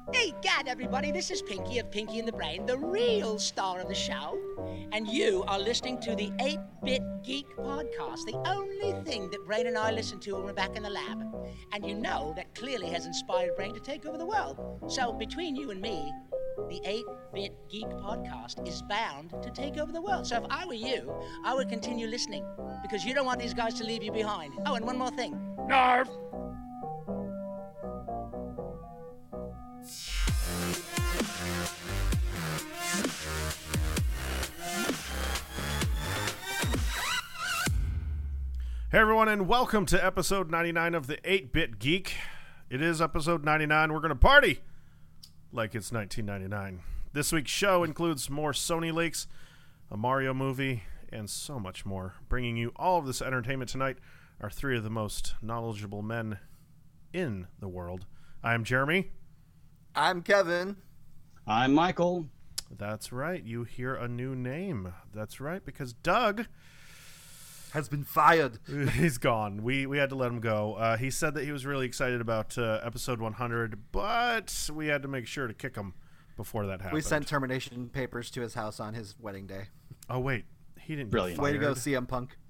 Hey, Gad, everybody, this is Pinky of Pinky and the Brain, the real star of the show. And you are listening to the 8-Bit Geek Podcast, the only thing that Brain and I listen to when we're back in the lab. And you know that clearly has inspired Brain to take over the world. So between you and me, the 8-Bit Geek Podcast is bound to take over the world. So if I were you, I would continue listening, because you don't want these guys to leave you behind. Oh, and one more thing. Narf! Hey everyone, and welcome to episode 99 of the 8-Bit Geek. It is episode 99. We're going to party like it's 1999. This week's show includes more Sony leaks, a Mario movie, and so much more. Bringing you all of this entertainment tonight are three of the most knowledgeable men in the world. I am Jeremy. I'm Kevin. I'm Michael. That's right. You hear a new name. That's right, because Doug has been fired. He's gone. We had to let him go. He said that he was really excited about episode 100, but we had to make sure to kick him before that happened. We sent termination papers to his house on his wedding day. Oh, wait. He didn't Brilliant. get fired. Way to go, CM Punk.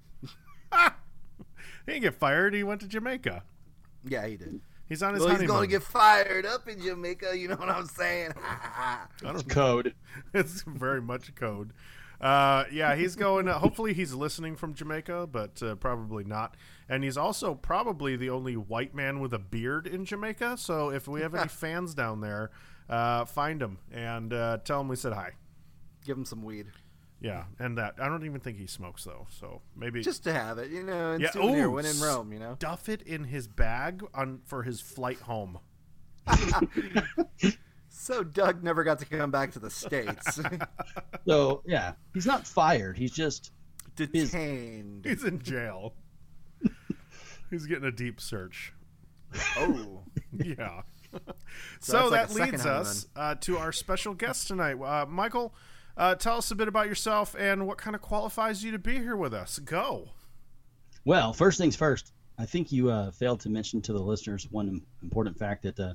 He didn't get fired. He went to Jamaica. Yeah, he did. He's on his Well, honeymoon. he's going to get fired up in Jamaica. You know what I'm saying? It's code. It's very much code. Yeah, he's going. Hopefully, he's listening from Jamaica, but probably not. And he's also probably the only white man with a beard in Jamaica. So if we have any fans down there, find him and tell him we said hi. Give him some weed. Yeah, and that I don't even think he smokes though. So maybe just to have it, and yeah. souvenir when in Rome, Stuff it in his bag for his flight home. So Doug never got to come back to the States. So, yeah, he's not fired. He's just detained. He's in jail. He's getting a deep search. Oh. Yeah. So so like that leads us to our special guest tonight. Michael, tell us a bit about yourself and what kind of qualifies you to be here with us. Go. Well, first things first. I think you failed to mention to the listeners one important fact that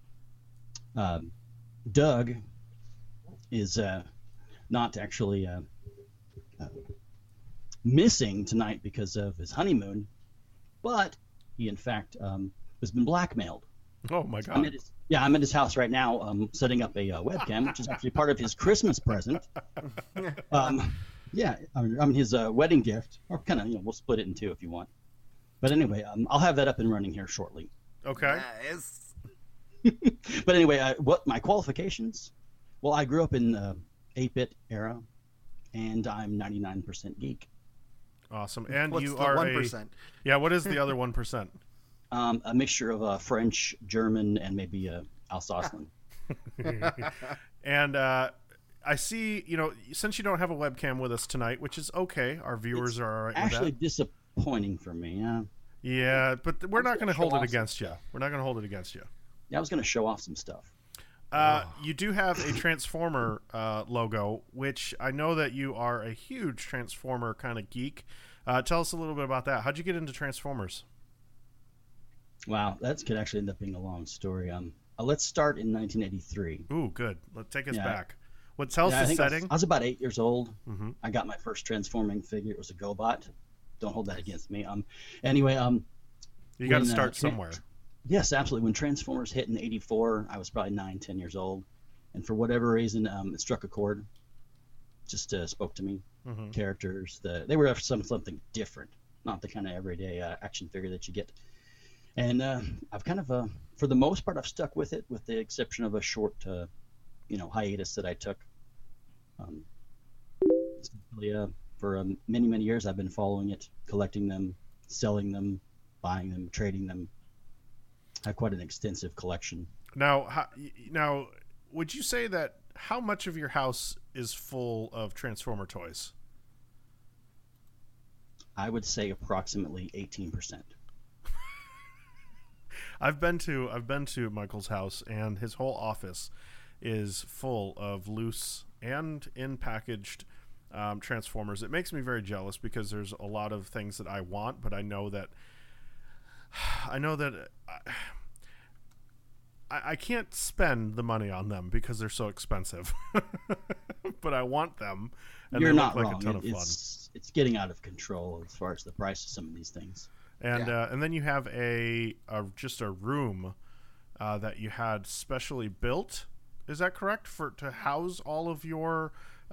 Doug is not actually missing tonight because of his honeymoon, but he in fact has been blackmailed. Oh my God! I'm at his house right now, setting up a webcam, which is actually part of his Christmas present. His wedding gift, or kind of, we'll split it in two if you want. But anyway, I'll have that up and running here shortly. Okay. Nice. But anyway, what my qualifications? Well, I grew up in the 8-bit era, and I'm 99% geek. Awesome. And What's you the are 1%? Yeah. What is the other 1%? A mixture of French, German, and maybe Alsatian. And I see, since you don't have a webcam with us tonight, which is okay, our viewers are all right with that. Actually disappointing for me. Yeah, but we're not going to hold it against you. We're not going to hold it against you. Yeah, I was going to show off some stuff. You do have a Transformer logo, which I know that you are a huge Transformer kind of geek. Tell us a little bit about that. How'd you get into Transformers? Wow, that could actually end up being a long story. Let's start in 1983. Ooh, good. Let's take us back. Tell us the setting? I was about 8 years old. Mm-hmm. I got my first transforming figure. It was a GoBot. Don't hold that against me. Anyway, you got to start somewhere. Yes, absolutely. When Transformers hit in 84, I was probably 9, 10 years old. And for whatever reason, it struck a chord. Just spoke to me. Mm-hmm. Characters, they were something different. Not the kind of everyday action figure that you get. And I've kind of, for the most part, I've stuck with it, with the exception of a short, hiatus that I took. For many, many years, I've been following it, collecting them, selling them, buying them, trading them. I have quite an extensive collection. Now, would you say that how much of your house is full of Transformer toys? I would say approximately 18%. I've been to Michael's house, and his whole office is full of loose and in-packaged Transformers. It makes me very jealous because there's a lot of things that I want, but I know that I can't spend the money on them because they're so expensive. But I want them, and You're they not look like wrong. a ton of fun. It's getting out of control as far as the price of some of these things. And then you have just a room that you had specially built. Is that correct, to house all of your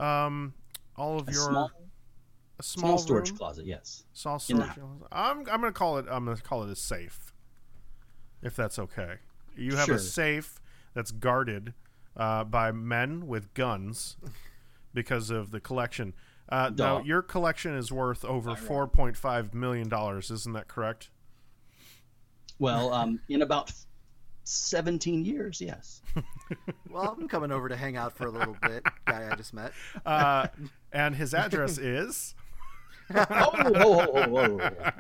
Small storage room? closet? Yes. Small storage. I'm gonna call it a safe, if that's okay. You have Sure. a safe that's guarded by men with guns because of the collection. Now, your collection is worth over $4.5 million. Isn't that correct? Well, in about 17 years, yes. Well, I'm coming over to hang out for a little bit. Guy I just met. And his address is... Whoa.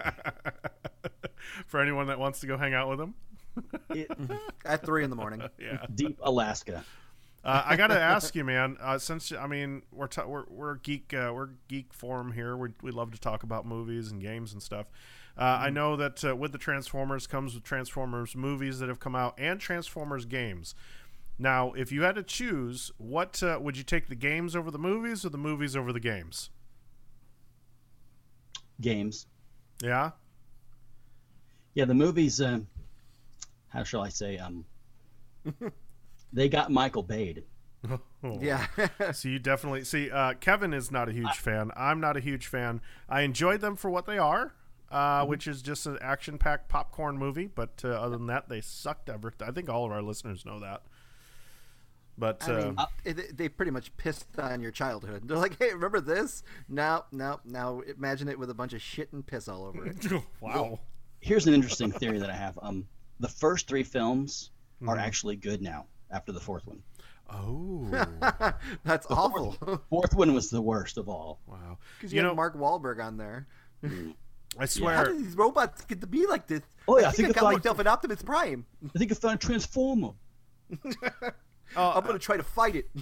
For anyone that wants to go hang out with him. At 3 a.m. Yeah. Deep Alaska. I got to ask you, man. Since we're geek forum here, we love to talk about movies and games and stuff. I know that with the Transformers comes with Transformers movies that have come out and Transformers games. Now, if you had to choose, what would you take, the games over the movies or the movies over the games? Games. Yeah. Yeah, the movies. How shall I say? They got Michael Bayed. Oh. Yeah. So you definitely see. Kevin is not a huge fan. I'm not a huge fan. I enjoyed them for what they are, which is just an action-packed popcorn movie. But other than that, they sucked. I think all of our listeners know that. But I mean, they pretty much pissed on your childhood. They're like, "Hey, remember this? Now, imagine it with a bunch of shit and piss all over it." Wow. Here's an interesting theory that I have. The first 3 films are actually good now after the 4th one. Oh. That's awful. 4th one was the worst of all. Wow. Because you have Mark Wahlberg on there. I swear. How did these robots get to be like this? Oh, yeah, I think I got myself an Optimus Prime. I think I found a Transformer. I'm going to try to fight it.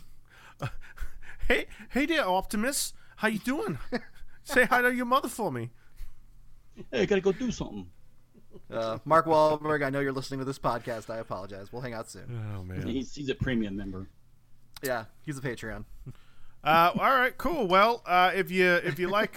Hey there, Optimus. How you doing? Say hi to your mother for me. Hey, I gotta go do something. Mark Wahlberg, I know you're listening to this podcast. I apologize. We'll hang out soon. Oh man. He's a premium member. Yeah, he's a Patreon. All right, cool. Well, if you like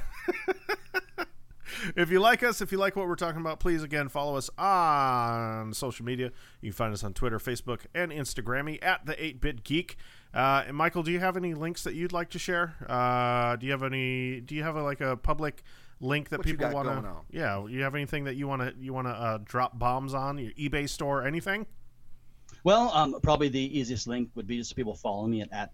if you like us, if you like what we're talking about, please again follow us on social media. You can find us on Twitter, Facebook, and Instagram at the 8-Bit Geek. And Michael, do you have any links that you'd like to share? Do you have a public link that people want to? Yeah, you have anything that you want to drop bombs on your eBay store? Anything? Well, probably the easiest link would be just people follow me at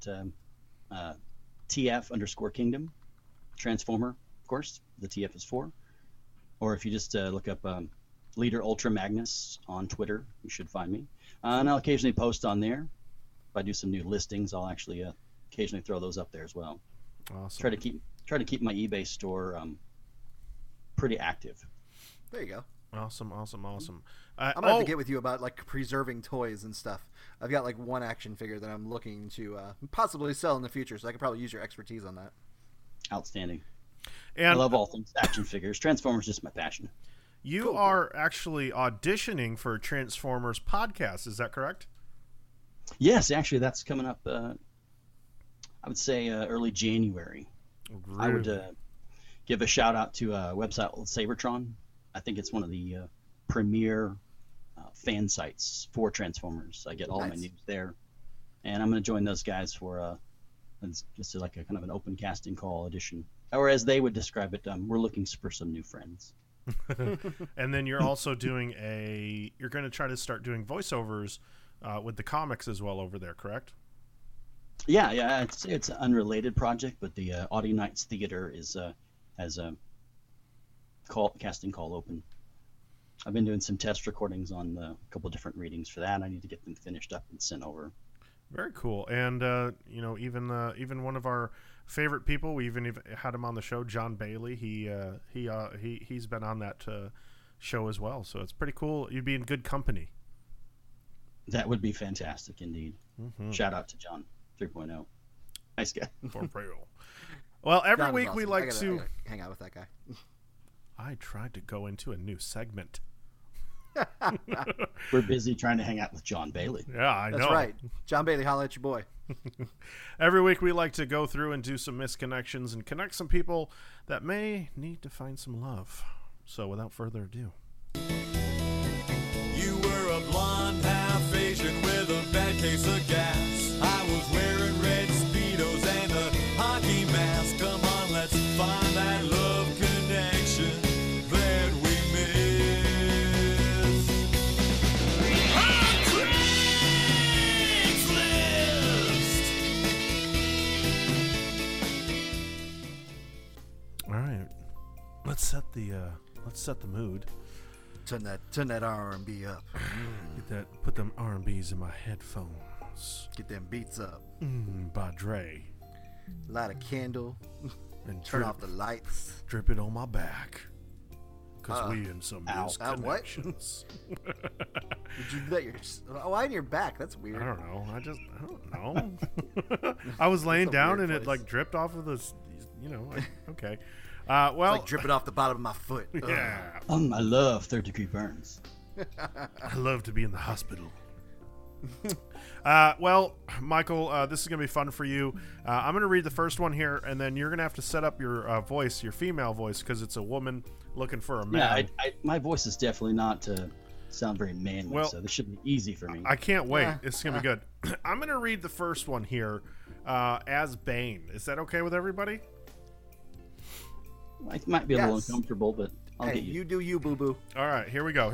TF_Kingdom, Transformer, of course. The TF is 4. Or if you just look up Leader Ultra Magnus on Twitter, you should find me. And I'll occasionally post on there. If I do some new listings, I'll actually occasionally throw those up there as well. Awesome. Try to keep my eBay store pretty active. There you go. Awesome. I'm gonna have to get with you about like preserving toys and stuff. I've got like one action figure that I'm looking to possibly sell in the future, so I could probably use your expertise on that. Outstanding. And I love all things action figures. Transformers is just my passion. You are actually auditioning for Transformers podcast. Is that correct? Yes, actually, that's coming up. I would say early January. Really? I would give a shout out to a website called Sabertron. I think it's one of the premier fan sites for Transformers. I get all my news there, and I'm going to join those guys for just like a kind of an open casting call audition, or as they would describe it, we're looking for some new friends. And then you're also doing you're going to try to start doing voiceovers with the comics as well over there, correct? Yeah, it's an unrelated project, but the Audio Nights Theater has a casting call open. I've been doing some test recordings on a couple of different readings for that. I need to get them finished up and sent over. Very cool. And even one of our favorite people, we even had him on the show, John Bailey. He's been on that show as well. So it's pretty cool. You'd be in good company. That would be fantastic indeed. Mm-hmm. Shout out to John 3.0. Nice guy. For real. Well, every John week awesome. we like I to gotta hang out with that guy. I tried to go into a new segment. We're busy trying to hang out with John Bailey. Yeah, I know. That's right. John Bailey, holla at your boy. Every week we like to go through and do some misconnections and connect some people that may need to find some love. So without further ado. You were a blonde, half Asian with a bad case of gas. I was wearing red Speedos and a hockey mask. Come on, let's find that love connection that we miss. On Craigslist. All right. Let's set the mood. Turn that R&B up. Put them R&Bs in my headphones. Get them beats up. By Dre. Light a candle. And Turn off the lights. Drip it on my back. Because we in some misconnections. Did you let why in your back? That's weird. I don't know. I don't know. I was laying down and it like dripped off of this, okay. Well, it's like dripping off the bottom of my foot. Yeah. I love third-degree burns. I love to be in the hospital. Well, Michael, this is going to be fun for you. I'm going to read the first one here, and then you're going to have to set up your voice, your female voice, because it's a woman looking for a man. Yeah, my voice is definitely not to sound very manly, so this should be easy for me. I can't wait. Yeah. It's going to be good. I'm going to read the first one here as Bane. Is that okay with everybody? It might be a little uncomfortable, but I'll get you. You do you, boo-boo. All right, here we go.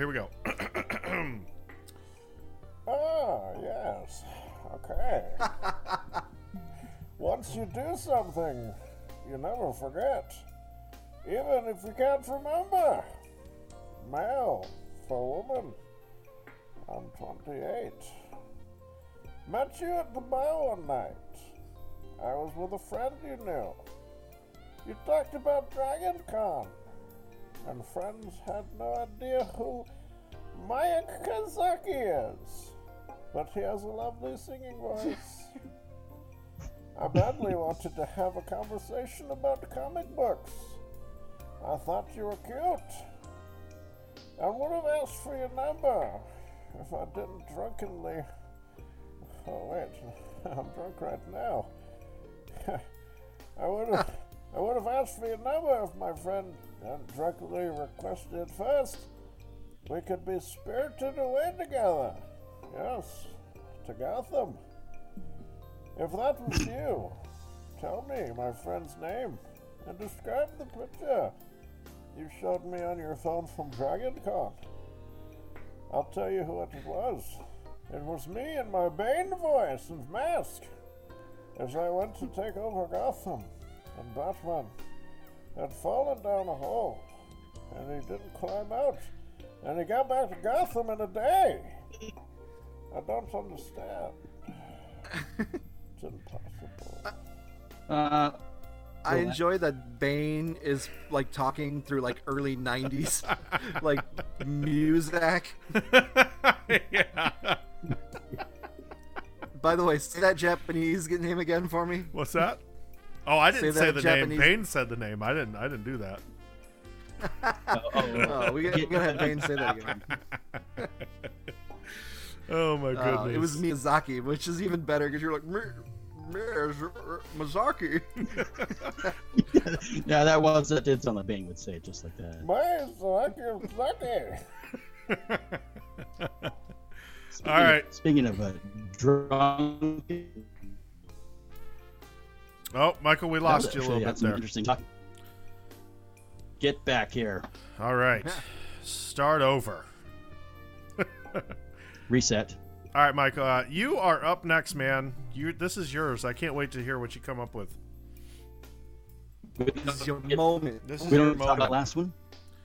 Oh, yes. Okay. Once you do something, you never forget. Even if you can't remember. Male for woman. I'm 28. Met you at the bar one night. I was with a friend you knew. You talked about Dragon Con, and friends had no idea who Maya Kazaki is, but he has a lovely singing voice. I badly wanted to have a conversation about comic books. I thought you were cute. I would have asked for your number if I didn't drunkenly... Oh wait, I'm drunk right now. I would have asked for your number if my friend hadn't drunkenly requested it first. We could be spirited away together. Yes, to Gotham. If that was you, tell me my friend's name and describe the picture you showed me on your phone from DragonCon. I'll tell you who it was. It was me in my Bane voice and mask as I went to take over Gotham, and Batman had fallen down a hole and he didn't climb out, and he got back to Gotham in a day. I don't understand. It's impossible. I enjoy that Bane is like talking through like early 90s like music. Yeah. By the way, say that Japanese name again for me. What's that? Oh, I didn't say the Japanese... name. Bane said the name. I didn't do that. We're gonna have Bane say that again. Oh my goodness! It was Miyazaki, which is even better because you're like Miyazaki. Yeah, that did sound like Bane would say it just like that. All right. Speaking of drunk. Oh, Michael, we lost you a little bit there. Interesting talk. Get back here. All right. Start over. Reset. All right, Michael, you are up next, man. This is yours. I can't wait to hear what you come up with. This is your moment. We don't talk about last one.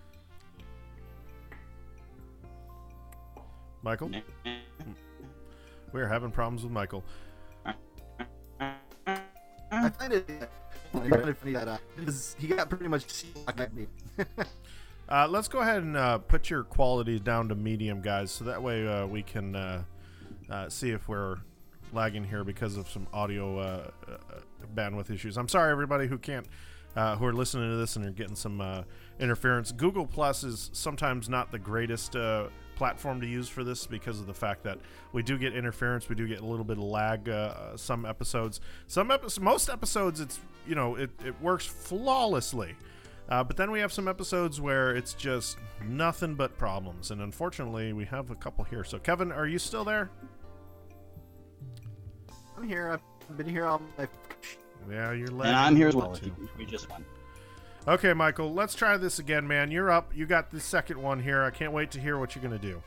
Michael? We're having problems with Michael. I find it funny that he got pretty much like me. Let's go ahead and put your quality down to medium, guys, so that way we can see if we're lagging here because of some audio bandwidth issues. I'm sorry, everybody who are listening to this and are getting some interference. Google Plus is sometimes not the greatest platform to use for this because of the fact that we do get interference, we do get a little bit of lag. Some episodes, most episodes, it's it works flawlessly. But then we have some episodes where it's just nothing but problems, and unfortunately, we have a couple here. So, Kevin, are you still there? I'm here. I've been here all my. Yeah, you're lagging. And I'm here as well. too. We just won. Okay, Michael, let's try this again, man. You're up. You got the second one here. I can't wait to hear what you're going to do.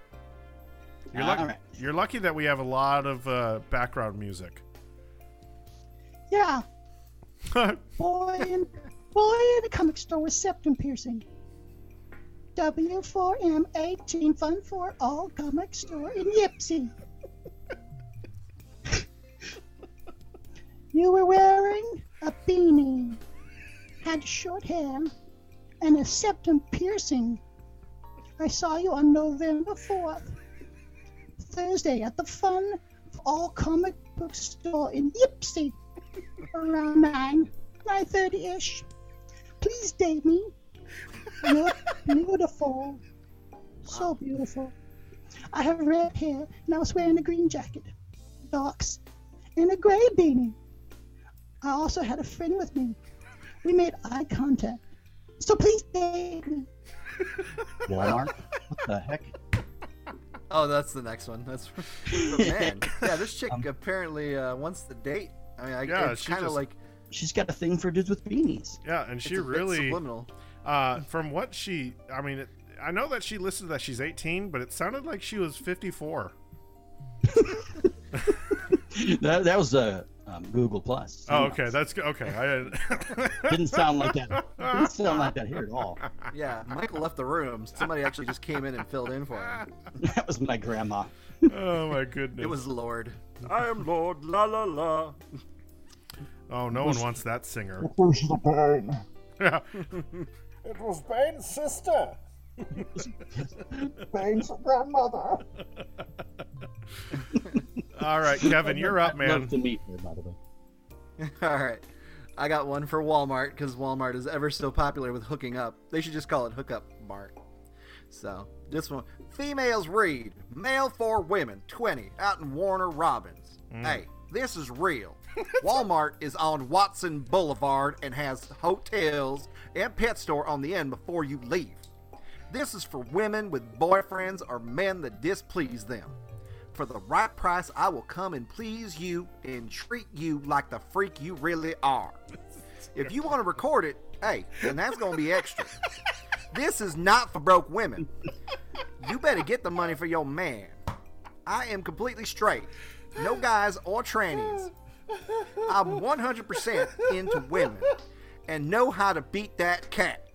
You're lucky that we have a lot of background music. Yeah. Boy in a comic store with septum piercing. W4M18 fun for all comic store in Yipsy. You were wearing a beanie, had short hair, and a septum piercing. I saw you on November 4th, Thursday, at the Fun for All Comic Book Store in Yipsy, around 9:30ish. Please date me. You're beautiful. So beautiful. I have red hair, and I was wearing a green jacket, docks, and a gray beanie. I also had a friend with me. We made eye contact. So please date me. Walmart? What the heck? Oh, that's the next one. That's man. Yeah, this chick apparently wants to date. I mean, it's kind of like she's got a thing for dudes with beanies. Yeah, and she it's a bit really subliminal. From what I know that she listed that she's 18, but it sounded like she was 54. that was Google Plus. Oh, okay, that's good. Okay, I didn't sound like that. Didn't sound like that here at all. Yeah, Michael left the room. Somebody actually just came in and filled in for him. That was my grandma. Oh my goodness! It was Lord. I am Lord La La La. Oh, no one wants that singer. It was Bane's sister. Bane's grandmother. All right, Kevin, you're up, man. Love to meet her, by the way. All right. I got one for Walmart because Walmart is ever so popular with hooking up. They should just call it Hookup Mart. So, this one. Females read. Mail for women. 20. Out in Warner Robins. Hey, this is real. Walmart is on Watson Boulevard and has hotels and pet store on the end before you leave. This is for women with boyfriends or men that displease them. For the right price, I will come and please you and treat you like the freak you really are. If you want to record it, hey, then that's going to be extra. This is not for broke women. You better get the money for your man. I am completely straight. No guys or trannies. I'm 100% into women and know how to beat that cat.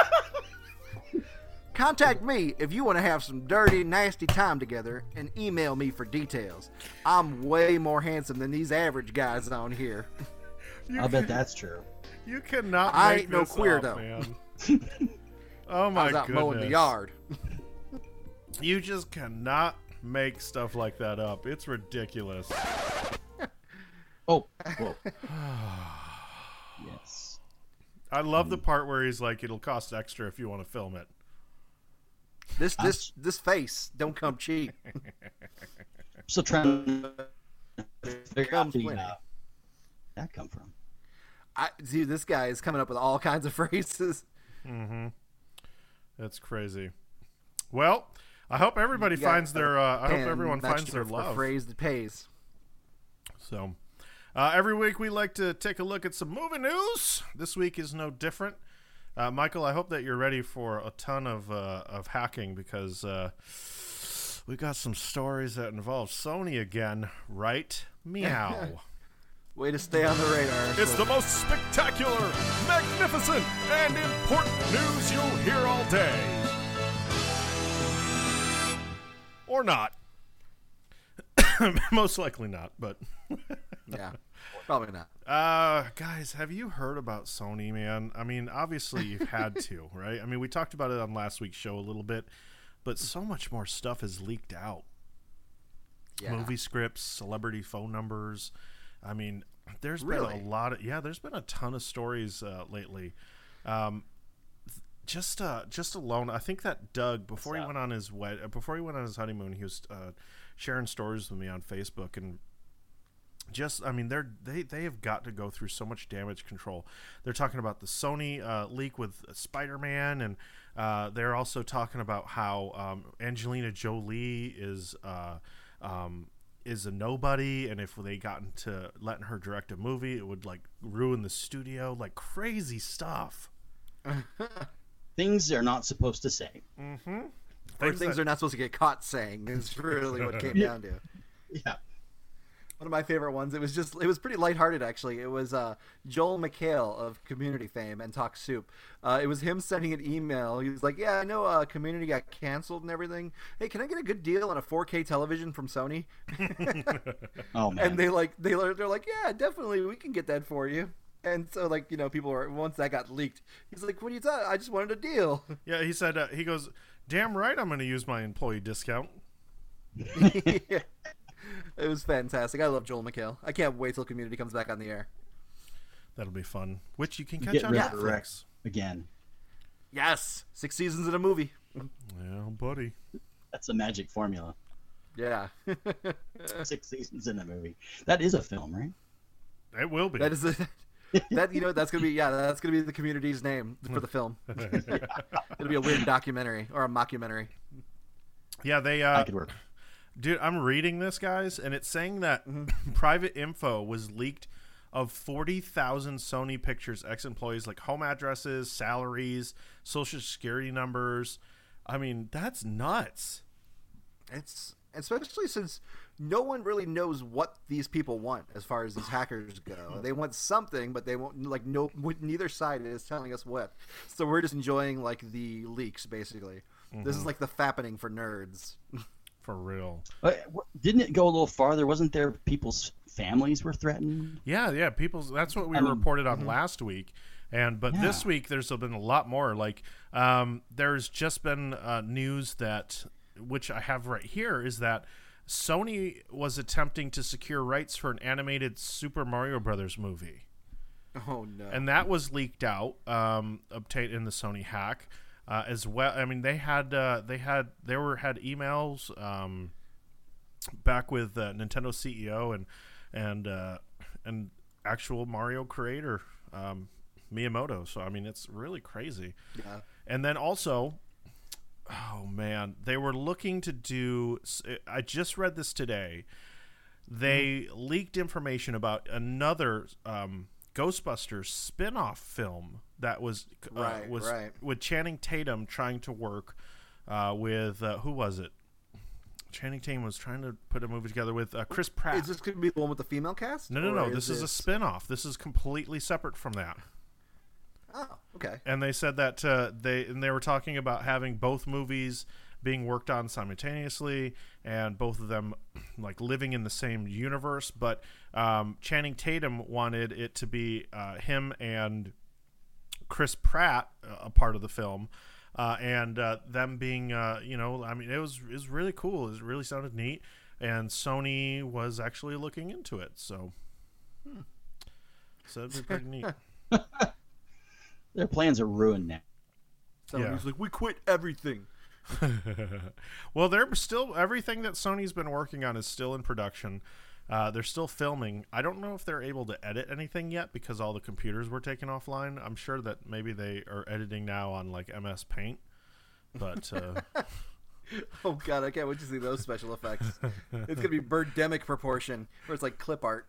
Contact me if you want to have some dirty, nasty time together and email me for details. I'm way more handsome than these average guys on here. I bet that's true. You cannot. I make ain't no this queer, up, though. Man. Oh my I was out goodness! mowing the yard. You just cannot make stuff like that up. It's ridiculous. Oh, whoa. Yes. I love the part where he's like, "It'll cost extra if you want to film it." This face don't come cheap. So trying to figure out Comes plenty. that come from. Dude, this guy is coming up with all kinds of phrases. Mm-hmm. That's crazy. Well, I hope everybody finds their. I hope everyone finds their love. A phrase that pays. So, every week we like to take a look at some movie news. This week is no different. Michael, I hope that you're ready for a ton of hacking because we got some stories that involve Sony again, right? Meow. Way to stay on the radar. It's the most spectacular, magnificent, and important news you'll hear all day. Or not. Most likely not, but... Yeah, probably not. Guys, have you heard about Sony, man? I mean, obviously you've had to, right? I mean, we talked about it on last week's show a little bit, but so much more stuff has leaked out. Yeah. Movie scripts, celebrity phone numbers. I mean, there's Really? been a lot of... Yeah, there's been a ton of stories lately. just alone, I think that Doug, before he went on his honeymoon, he was sharing stories with me on Facebook, and just, I mean, they have got to go through so much damage control. They're talking about the Sony leak with Spider-Man, and they're also talking about how Angelina Jolie is a nobody, and if they got into letting her direct a movie, it would like ruin the studio, like crazy stuff. Things they're not supposed to say. Mm-hmm. Or things they're not supposed to get caught saying is really what it came down to. Yeah. One of my favorite ones. It was pretty lighthearted, actually. It was Joel McHale of Community fame and Talk Soup. It was him sending an email. He was like, "Yeah, I know Community got canceled and everything. Hey, can I get a good deal on a 4K television from Sony?" Oh man! And they're like, "Yeah, definitely, we can get that for you." And so, like, you know, people were, once that got leaked, he's like, "What are you talking? I just wanted a deal." Yeah, he said, he goes, "Damn right, I'm going to use my employee discount." Yeah. It was fantastic. I love Joel McHale. I can't wait till Community comes back on the air. That'll be fun. Which you can catch Get on Rick Netflix. again. Yes, 6 seasons in a movie. Yeah, buddy. That's a magic formula. Yeah. 6 seasons in a movie. That is a film, right? It will be. That is that's gonna be the Community's name for the film. It'll be a weird documentary or a mockumentary. Yeah, they. That could work. Dude, I'm reading this, guys, and it's saying that private info was leaked of 40,000 Sony Pictures ex-employees, like home addresses, salaries, social security numbers. I mean, that's nuts. It's especially since no one really knows what these people want as far as these hackers go. They want something, but they won't, like, neither side is telling us what. So we're just enjoying, like, the leaks, basically. This is like the fappening for nerds. For real. Didn't it go a little farther? Wasn't there people's families were threatened? Yeah. That's what we reported on last week. But this week there's been a lot more. Like, there's just been news that, which I have right here, is that Sony was attempting to secure rights for an animated Super Mario Brothers movie. Oh no! And that was leaked out, obtained in the Sony hack. As well, I mean, they had emails back with Nintendo CEO and actual Mario creator Miyamoto. So I mean, it's really crazy. Yeah. And then also, oh man, they were looking to do. I just read this today. They leaked information about another Ghostbusters spin-off film that was with Channing Tatum trying to work with who was it? Channing Tatum was trying to put a movie together with Chris Pratt. Is this going to be the one with the female cast? No. This is a spin-off. This is completely separate from that. Oh, okay. And they said that they were talking about having both movies being worked on simultaneously, and both of them like living in the same universe. But Channing Tatum wanted it to be him and Chris Pratt a part of the film, and them being I mean, it was really cool. It really sounded neat, and Sony was actually looking into it. So it'd be pretty neat. Their plans are ruined now. Sony's like, we quit everything. Well, they're still, everything that Sony's been working on is still in production. They're still filming. I don't know if they're able to edit anything yet because all the computers were taken offline. I'm sure that maybe they are editing now on like MS Paint, but oh god, I can't wait to see those special effects. It's gonna be Birdemic proportion, where it's like clip art.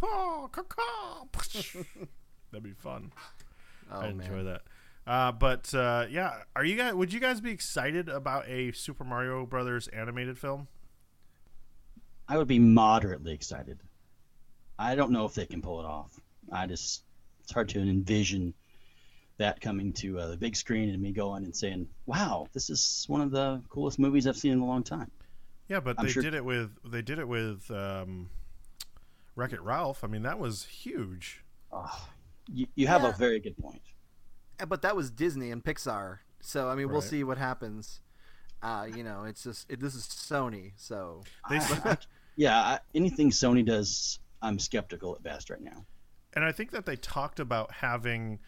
That'd be fun. Oh, I enjoy man. that. Yeah, would you guys be excited about a Super Mario Brothers animated film? I would be moderately excited. I don't know if they can pull it off. It's hard to envision that coming to the big screen and me going and saying, "Wow, this is one of the coolest movies I've seen in a long time." Yeah, but they did it with Wreck-It Ralph. I mean, that was huge. You have a very good point. But that was Disney and Pixar, so I mean, we'll see what happens. It's just this is Sony, so anything Sony does, I'm skeptical at best right now. And I think that they talked about having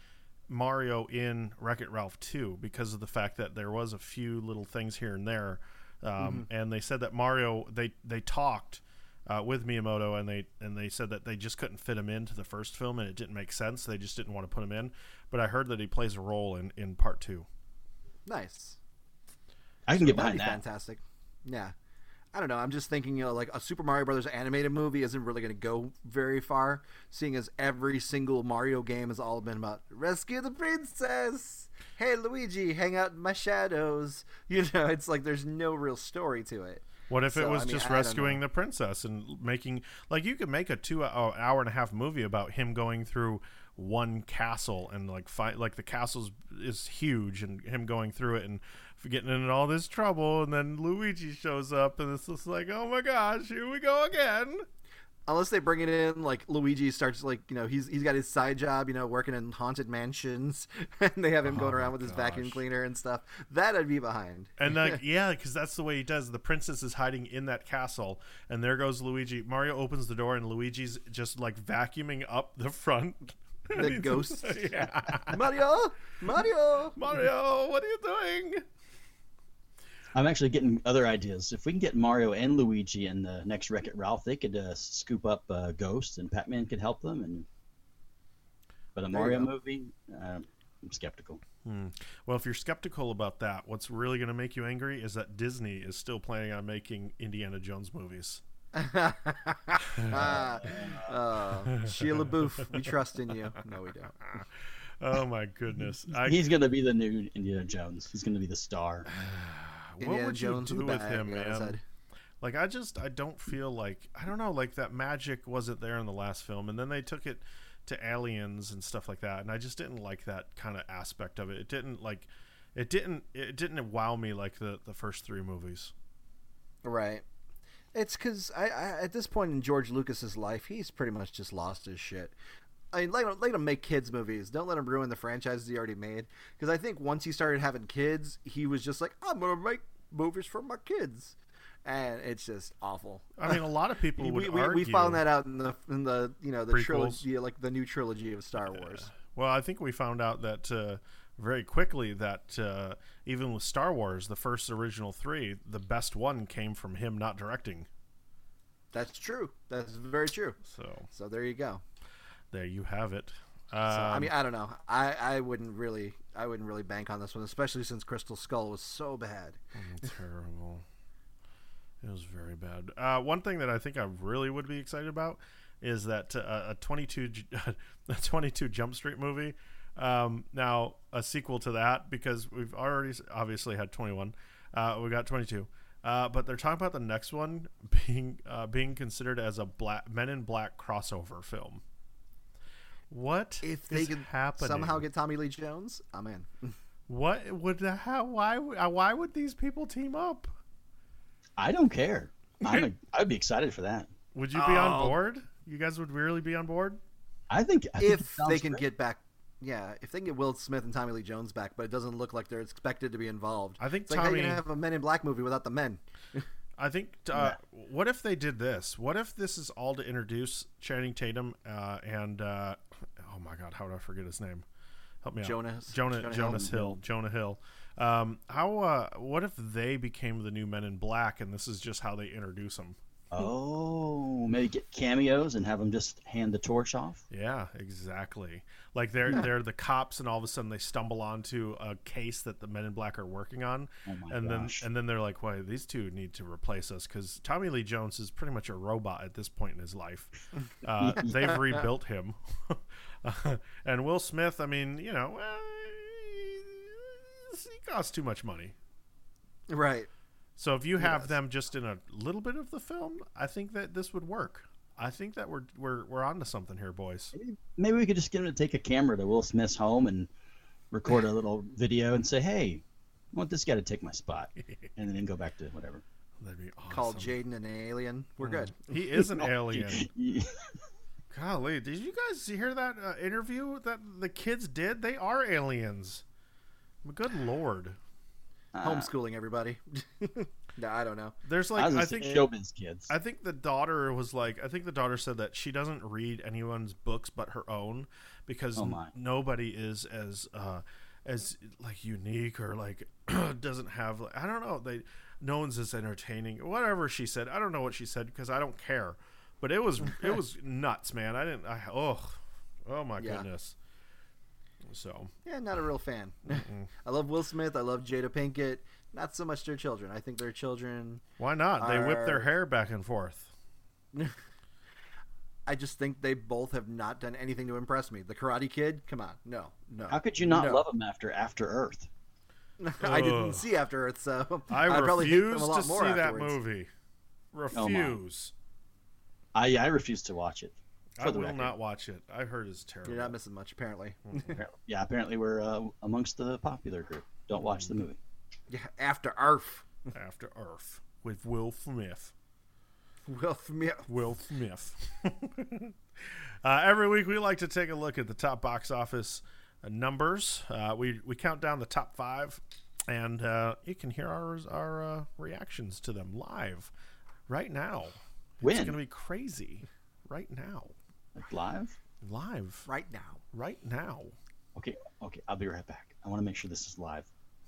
Mario in Wreck-It Ralph 2 because of the fact that there was a few little things here and there. And they said that Mario, they talked with Miyamoto, and they said that they just couldn't fit him into the first film, and it didn't make sense. They just didn't want to put him in. But I heard that he plays a role in part 2. Nice. I can get That'd behind be that. fantastic. Yeah. I don't know. I'm just thinking, like a Super Mario Brothers animated movie isn't really going to go very far, seeing as every single Mario game has all been about rescue the princess. Hey, Luigi, hang out in my shadows. It's like there's no real story to it. What if it So, was I mean, just I don't rescuing know. the princess and making, like, you could make a 2 hour and a half movie about him going through one castle and like fight, like the castle is huge and him going through it and getting in all this trouble, and then Luigi shows up and it's just like, oh my gosh, here we go again. Unless they bring it in, like Luigi starts, like, he's got his side job, working in haunted mansions, and they have him going around with his vacuum gosh. cleaner and stuff. That I'd be behind. And like, yeah, because that's the way he does. The princess is hiding in that castle, and there goes Luigi. Mario opens the door, and Luigi's just like vacuuming up the front. The ghosts. Yeah. Mario, Mario, what are you doing? I'm actually getting other ideas. If we can get Mario and Luigi in the next Wreck-It Ralph, they could scoop up Ghost, and Pac-Man could help them. But a There you Mario go. movie, I'm skeptical. Well, if you're skeptical about that, what's really going to make you angry is that Disney is still planning on making Indiana Jones movies. Sheila Boof, we trust in you. No, we don't. Oh my goodness! He's going to be the new Indiana Jones. He's going to be the star. What Indiana would Jones you do with a with bag him, on his man? head. Like, I don't feel like, I don't know, like that magic wasn't there in the last film, and then they took it to aliens and stuff like that, and I just didn't like that kind of aspect of it. It didn't wow me like the first 3 movies. Right. It's because I at this point in George Lucas's life, he's pretty much just lost his shit. I mean, let him make kids movies. Don't let him ruin the franchises he already made. Because I think once he started having kids, he was just like, I'm gonna make movies for my kids, and it's just awful. I mean, a lot of people would argue. We found that out in the the Prequels. trilogy, like the new trilogy of Star Wars. Well, I think we found out that very quickly that even with Star Wars, the first original 3, the best one came from him not directing. That's true. That's very true. So there you go. There you have it. So, I mean, I don't know. I wouldn't really bank on this one, especially since Crystal Skull was so bad. Terrible. It was very bad. One thing that I think I really would be excited about is that a 22 Jump Street movie. Now a sequel to that, because we've already obviously had 21. We got 22. But they're talking about the next one being considered as a Men in Black crossover film. What If they is could happening? somehow get Tommy Lee Jones, I'm in. What would why would these people team up? I don't care. I'd be excited for that. Would you be on board? You guys would really be on board? I think it If sounds they can great. get back, if they can get Will Smith and Tommy Lee Jones back, but it doesn't look like they're expected to be involved. I think It's like how you Tommy- gonna have a Men in Black movie without the men. I think. What if they did this? What if this is all to introduce Channing Tatum and oh my God, how would I forget his name? Help me out. Jonas Hill. Jonah Hill. What if they became the new Men in Black, and this is just how they introduce them? Oh, maybe get cameos and have them just hand the torch off. Yeah, exactly. Like they're the cops, and all of a sudden they stumble onto a case that the Men in Black are working on, Oh my and gosh. then they're like, "Wait, these two need to replace us," because Tommy Lee Jones is pretty much a robot at this point in his life. They've rebuilt him, and Will Smith. I mean, he costs too much money. Right. So if you have them just in a little bit of the film, I think that this would work. I think that we're onto something here, boys. Maybe we could just get him to take a camera to Will Smith's home and record a little video and say, "Hey, I want this guy to take my spot," and then go back to whatever. That'd be awesome. Call Jaden an alien. We're good. He is an alien. Yeah. Golly, did you guys hear that interview that the kids did? They are aliens. Good Lord. Homeschooling everybody. No, I don't know. There's I like was I gonna think say showbiz kids. I think the daughter was like I think the daughter said that she doesn't read anyone's books but her own because Oh, my. nobody is as like unique or like doesn't have I don't know no one's as entertaining whatever she said. I don't know what she said because I don't care. But it was nuts, man. Oh my Yeah. goodness. So Yeah, not a real fan. I love Will Smith. I love Jada Pinkett. Not so much their children. I think their children. why not? They whip their Are- hair back and forth. I just think they both have not done anything to impress me. The Karate Kid, come on, no. How could you not No. love them after Earth? I didn't Ugh. see After Earth, so I probably hate them refuse a to lot see more that afterwards. movie. my. Refuse. I refuse to watch it. I For the will record. not watch it. I heard it's terrible. You're not missing much, apparently. Yeah, apparently we're amongst the popular group. Don't watch the movie. Yeah, After Earth. After Earth with Will Smith. Will Smith. Will Smith. Every week we like to take a look at the top box office numbers. We count down the top 5, and you can hear our reactions to them live right now. It's When? going to be crazy right now. Like live? Live Right now. right now. Okay, I'll be right back. I want to make sure this is live.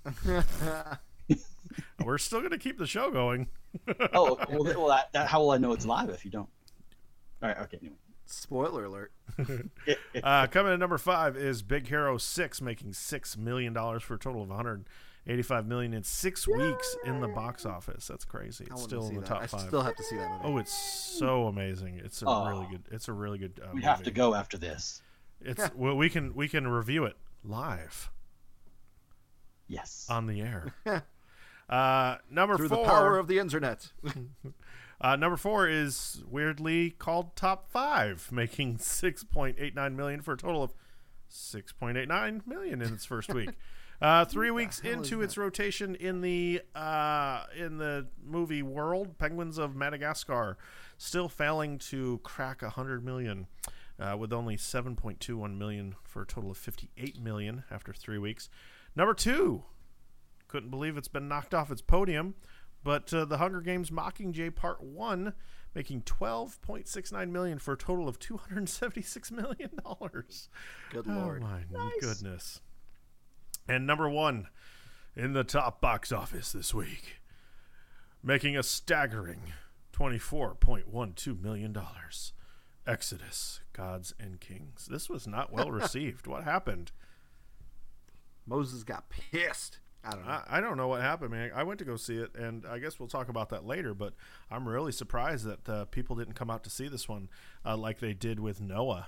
We're still going to keep the show going. Oh, well, how will I know it's live if you don't? All right, okay, anyway. Spoiler alert. Coming in number 5 is Big Hero 6, making $6 million for a total of $185 million in 6 weeks in the box office. That's crazy. I It's want still to in see the that. top I 5. still have to see that movie. Oh, it's so amazing! It's a Oh. really good. It's a really good. We movie. have to go after this. It's well, we can review it live Yes. on the air. Number Through 4. the power of the internet. Number 4 is weirdly called Top 5, making $6.89 million for a total of $6.89 million in its first week. 3 weeks hell is into that? its rotation in the movie world, Penguins of Madagascar still failing to crack 100 million, with only 7.21 million for a total of 58 million after 3 weeks. Number 2, couldn't believe it's been knocked off its podium, but The Hunger Games Mockingjay Part 1 making $12.69 million for a total of $276 million. Good lord. Oh my goodness. And number 1 in the top box office this week, making a staggering $24.12 million. Exodus, Gods and Kings. This was not well received. What happened? Moses got pissed. I don't know. I don't know what happened, man. I went to go see it, and I guess we'll talk about that later, but I'm really surprised that people didn't come out to see this one like they did with Noah,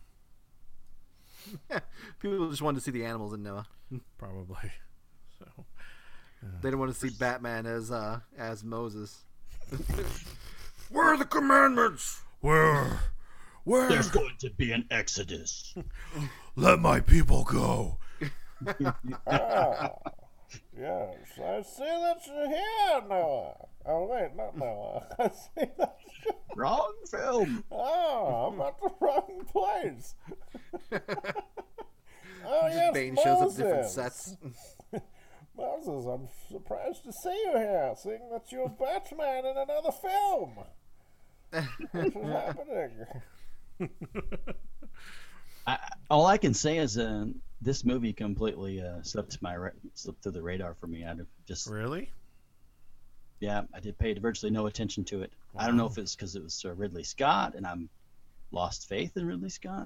People just wanted to see the animals in Noah. probably. So, They didn't want to see Batman as Moses. Where are the commandments? where? There's going to be an exodus. Let my people go. Ah, yes, I see that you're here, Noah. Oh, wait, not Noah. I see that you... Wrong film. Oh, I'm at the wrong place. Oh, yes, Bane Moses. shows up different sets. Moses, I'm surprised to see you here, seeing that you're Batman in another film. What is happening? All I can say is this movie completely slipped through the radar for me. I just Really? Yeah, I did pay virtually no attention to it. I don't know if it's because it was Ridley Scott and I'm lost faith in Ridley Scott.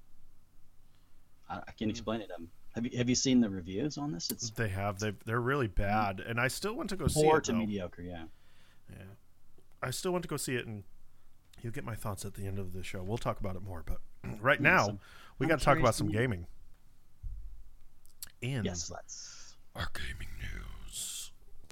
I can't explain it. Have you seen the reviews on this? It's They have. They're really bad, and I still want to go see poor it. to though. mediocre. Yeah. Yeah, I still want to go see it, and you'll get my thoughts at the end of the show. We'll talk about it more, but right now so we I'm got to talk about curious some to- gaming. In Yes, let's. our gaming news.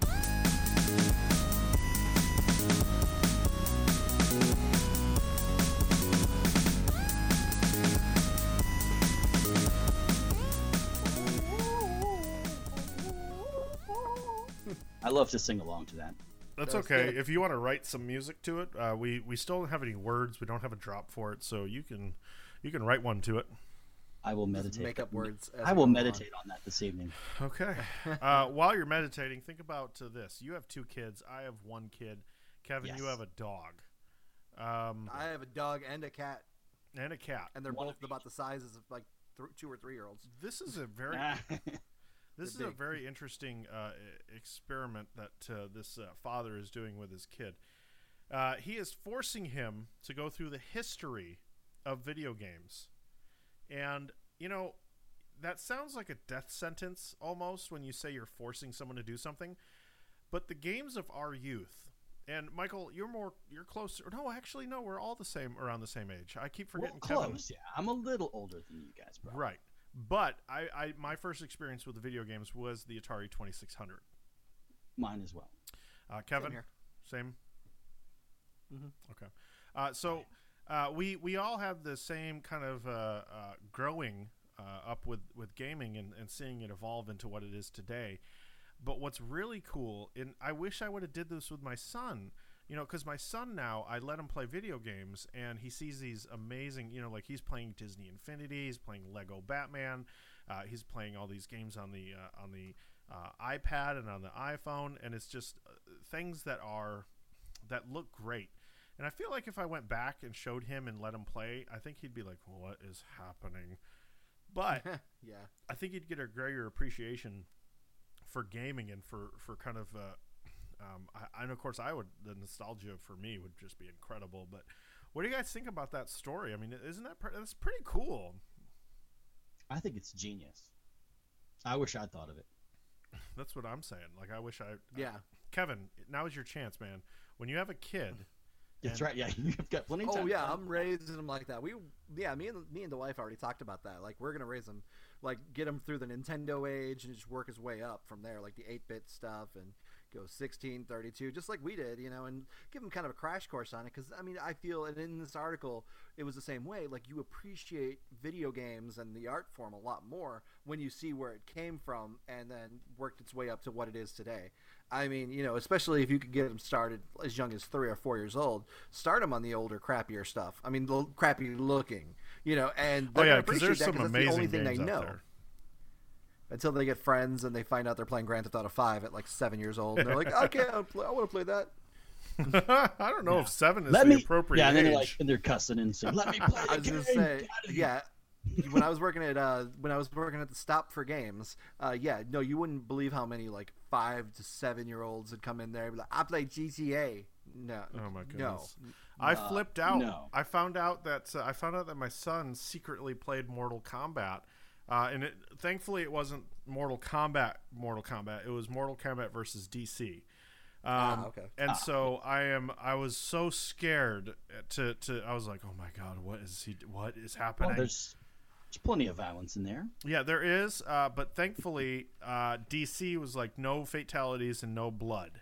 I love to sing along to that. That's That's okay. good. If you want to write some music to it, we still don't have any words. We don't have a drop for it, so you can write one to it. I will meditate. make up words. as I we will go meditate on that this evening. Okay. While you're meditating, think about this. You have 2 kids. I have 1 kid. Kevin, Yes. you have a dog. on. I have a dog and a cat, And a cat. and they're One both of about the sizes of like 2 or 3 year olds. This is a very this is a big. very interesting experiment that this father is doing with his kid. He is forcing him to go through the history of video games. And, you know, that sounds like a death sentence almost when you say you're forcing someone to do something. But the games of our youth, and Michael, you're closer. No, actually, no, we're all the same, around the same age. I keep forgetting Well, Kevin. close, yeah. I'm a little older than you guys, bro. Right. But my first experience with the video games was the Atari 2600. Mine as well. Kevin, here. same? Mhm. Okay. So we all have the same kind of growing up with gaming and seeing it evolve into what it is today. But what's really cool, and I wish I would have did this with my son, you know, because my son now, I let him play video games, and he sees these amazing, you know, like he's playing Disney Infinity, he's playing Lego Batman, he's playing all these games on the iPad and on the iPhone, and it's just things that look great. And I feel like if I went back and showed him and let him play, I think he'd be like, "What is happening?" But Yeah. I think you'd get a greater appreciation for gaming and for kind of and of course the nostalgia for me would just be incredible. But what do you guys think about that story? I mean, isn't that's pretty cool? I think it's genius. I wish I'd thought of it. That's what I'm saying. Like, I wish Yeah. Kevin, now is your chance, man. When you have a kid, That's and- right. Yeah, you've got plenty of time. Oh yeah, I'm raising them like that. Me and the wife already talked about that. Like we're gonna raise him, like get him through the Nintendo age and just work his way up from there, like the 8-bit stuff, and go 16, 32, just like we did, you know, and give him kind of a crash course on it. Because I mean, I feel, and in this article, it was the same way. Like you appreciate video games and the art form a lot more when you see where it came from and then worked its way up to what it is today. I mean, you know, especially if you could get them started as young as 3 or 4 years old, start them on the older, crappier stuff. I mean, the crappy looking, you know, and they're gonna because appreciate there's that some 'cause that's the amazing only thing games they out know. there. Until they get friends and they find out they're playing Grand Theft Auto 5 at like 7 years old, and they're like, "Okay, I want to play that." I don't know if 7 is Let the me. appropriate Yeah, and then age. they're like, and they're cussing and saying, "Let me play the I was game." gonna say, Get outta here." yeah. When I was working at the Stop for Games, no, you wouldn't believe how many like 5 to 7 year olds would come in there and be like, "I play GTA." No, Oh my no, goodness! I flipped out. no. I found out that my son secretly played Mortal Kombat, and thankfully it wasn't Mortal Kombat. It was Mortal Kombat versus DC. okay. And so I was so scared to I was like, oh my god, what is happening? Well, there's plenty of violence in there. Yeah, there is, but thankfully DC was like no fatalities and no blood.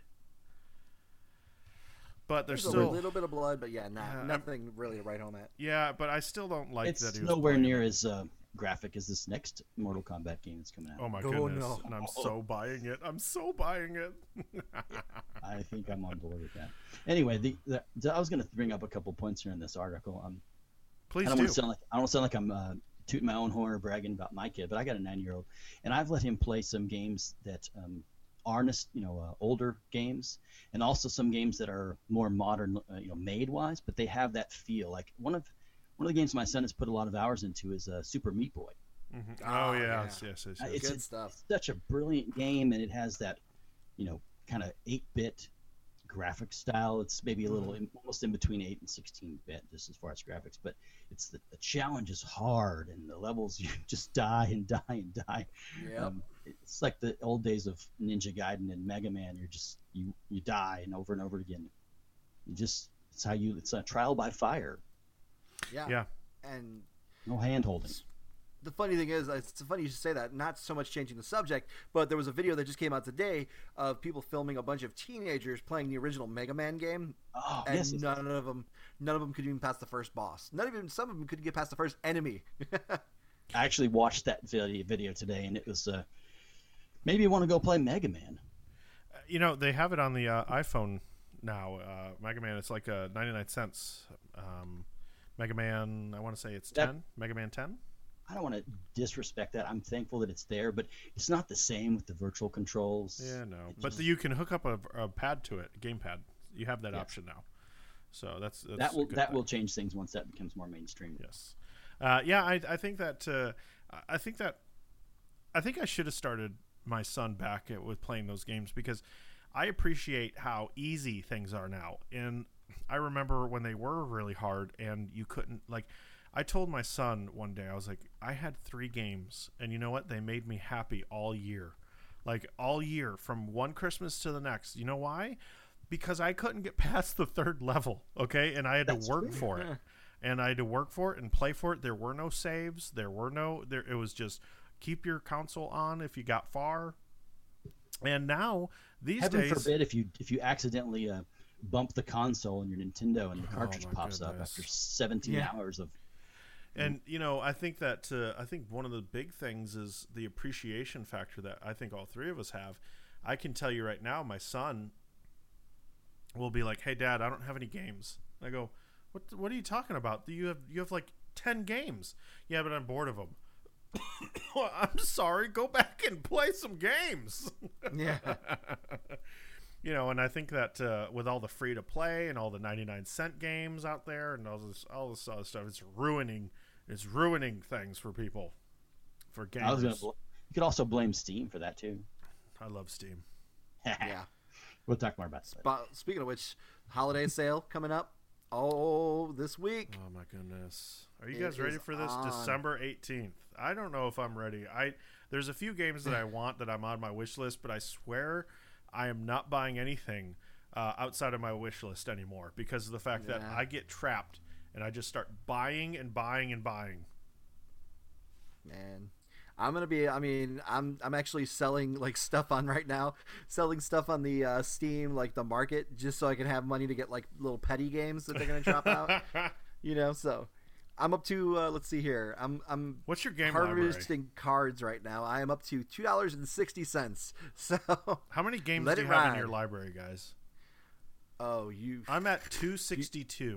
But there's There's still a little bit of blood, but yeah, Yeah, nothing really to write home at. yeah, but I still don't like It's that he was nowhere playing near it. as graphic as this next Mortal Kombat game that's coming out. Oh my Oh, goodness! no. And I'm so buying it. I'm so buying it. I think I'm on board with that. Anyway, I was going to bring up a couple points here in this article. Please I don't do. want to sound like I'm tooting my own horn or bragging about my kid, but I got a 9-year-old, and I've let him play some games that are older games, and also some games that are more modern, made wise, but they have that feel. Like one of the games my son has put a lot of hours into is Super Meat Boy. Mhm. Oh, Oh yeah. yes. It's Good stuff. such a brilliant game, and it has that, kind of 8-bit graphic style. It's maybe a little almost in between 8 and 16-bit, just as far as graphics. But it's the challenge is hard, and the levels you just die and die and die. Yep. It's like the old days of Ninja Gaiden and Mega Man. You're just you die and over again. It's a trial by fire. Yeah. And No hand holding. the funny thing is, it's funny you should say that. Not so much changing the subject, but there was a video that just came out today of people filming a bunch of teenagers playing the original Mega Man game, Oh, and yes. none of them could even pass the first boss. Not even some of them could get past the first enemy. I actually watched that video today, and it was maybe you want to go play Mega Man. They have it on the iPhone now. Mega Man, it's like 99 cents. Mega Man, I want to say it's 10. Yep. Mega Man 10. I don't want to disrespect that. I'm thankful that it's there, but it's not the same with the virtual controls. Yeah, no. But you can hook up a pad to it, a gamepad. You have that option now. So that's that will change things once that becomes more mainstream. Yes. I think that I think I should have started my son back with playing those games because I appreciate how easy things are now. And I remember when they were really hard and you couldn't, like, I told my son one day, I was like, I had 3 games, and you know what? They made me happy all year. Like, all year, from one Christmas to the next. You know why? Because I couldn't get past the 3rd level, okay? And I had to work for it. And I had to work for it and play for it. There were no saves. It was just keep your console on if you got far. And now, these days... Heaven forbid if you accidentally bump the console in your Nintendo and the cartridge pops up after 17 hours of... And, I think that one of the big things is the appreciation factor that I think all 3 of us have. I can tell you right now, my son will be like, "Hey, Dad, I don't have any games." I go, "What are you talking about? You have like 10 games." "Yeah, but I'm bored of them." Well, I'm sorry. Go back and play some games. Yeah. And I think that with all the free to play and all the 99-cent games out there and all this other stuff, it's ruining things for people, for gamers. You could also blame Steam for that too. I love Steam. Yeah. We'll talk more about that. Speaking of which, holiday sale coming up. Oh, this week. Oh my goodness. Are you guys ready for this? December 18th. I don't know if I'm ready. There's a few games that I want that I'm on my wish list, but I swear I am not buying anything outside of my wish list anymore because of the fact that I get trapped and I just start buying and buying and buying. Man, I'm actually selling like stuff on right now, selling stuff on the Steam, like the market, just so I can have money to get like little petty games that they're going to drop out, so I'm up to, let's see here. I'm What's your game harvesting library? Cards right now. I am up to $2.60. So how many games do you have in your library, guys? Oh, I'm at 262.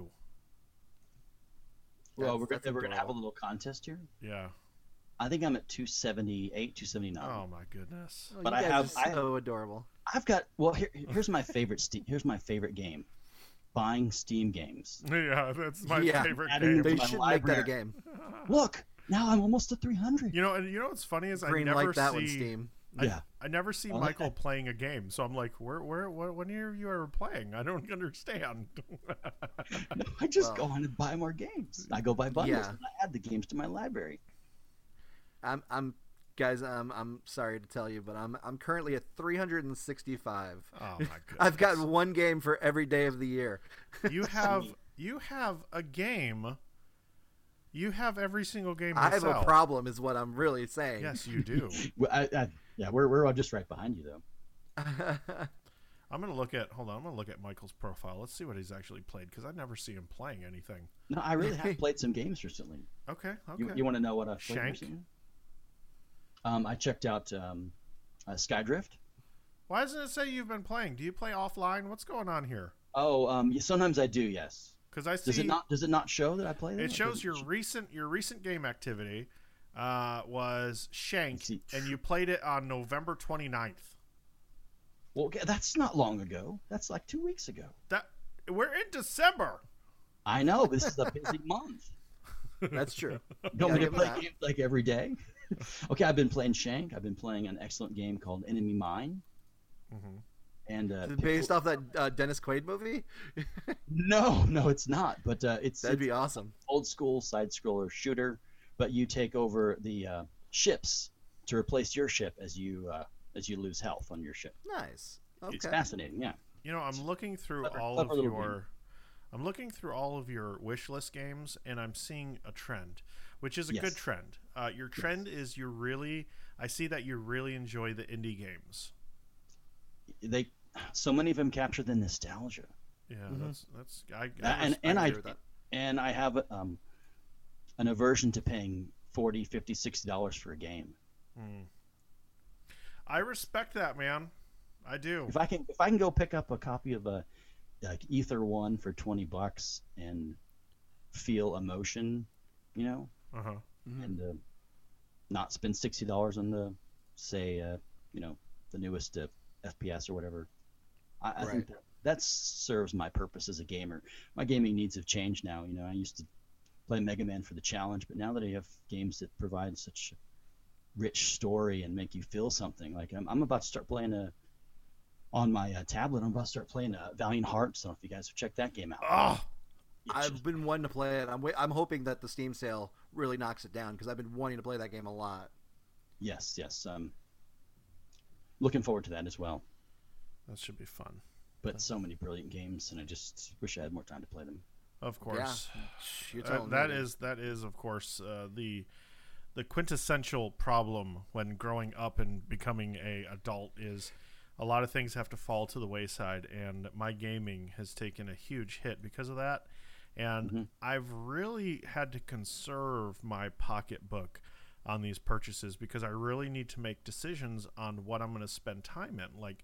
Well, we're going to have a little contest here. Yeah. I think I'm at 278, 279. Oh my goodness! But I have so adorable. I've got here's my favorite Steam. Here's my favorite game. Buying Steam games. Yeah, that's my favorite game. They should make that a game. Look, now I'm almost at 300. And what's funny is Green I never like that see one, Steam. I never see Michael playing a game, so I'm like, when are you ever playing? I don't understand. No, I just go on and buy more games. I go buy bundles and I add the games to my library. I'm sorry to tell you, but I'm currently at 365. Oh my goodness! I've got one game for every day of the year. You have a game. You have every single game. I have a problem, is what I'm really saying. Yes, you do. We're just right behind you though. I'm gonna look at Michael's profile. Let's see what he's actually played because I never see him playing anything. No, I really have played some games recently. Okay. You want to know what I've played Shank? recently? I checked out Skydrift. Why doesn't it say you've been playing? Do you play offline? What's going on here? Oh, sometimes I do. Yes. Because I see. Does it not show that I play? It shows your recent game activity was Shank, and you played it on November 29th. Well, okay, that's not long ago. That's like 2 weeks ago. We're in December. I know, but this is a busy month. That's true. You want me to play games like every day? Okay, I've been playing Shank. I've been playing an excellent game called Enemy Mine. Mm-hmm. And based off that Dennis Quaid movie? No, it's not. But that'd be awesome. Old school side scroller shooter, but you take over the ships to replace your ship as you lose health on your ship. Nice. Okay. It's fascinating. Yeah. I'm looking through I'm looking through all of your wish list games, and I'm seeing a trend, which is a good trend. Your trend is I see that you really enjoy the indie games. So many of them capture the nostalgia. Yeah, that's and I have an aversion to paying $40, $50, $60 for a game. I respect that, man. I do. If I can go pick up a copy of like Ether 1 for $20 and feel emotion, and not spend $60 on the, say, the newest FPS or whatever. I think that serves my purpose as a gamer. My gaming needs have changed now. I used to play Mega Man for the challenge, but now that I have games that provide such rich story and make you feel something, like I'm about to start playing on my tablet. I'm about to start playing Valiant Hearts. I don't know if you guys have checked that game out. Oh, I've been wanting to play it. I'm hoping that the Steam sale really knocks it down because I've been wanting to play that game a lot. Yes. Looking forward to that as well. that should be fun. But so many brilliant games, and I just wish I had more time to play them. Of course. You're telling that me. is of course the quintessential problem when growing up and becoming a adult is a lot of things have to fall to the wayside, and my gaming has taken a huge hit because of that. And I've really had to conserve my pocketbook on these purchases because I really need to make decisions on what I'm going to spend time in. Like,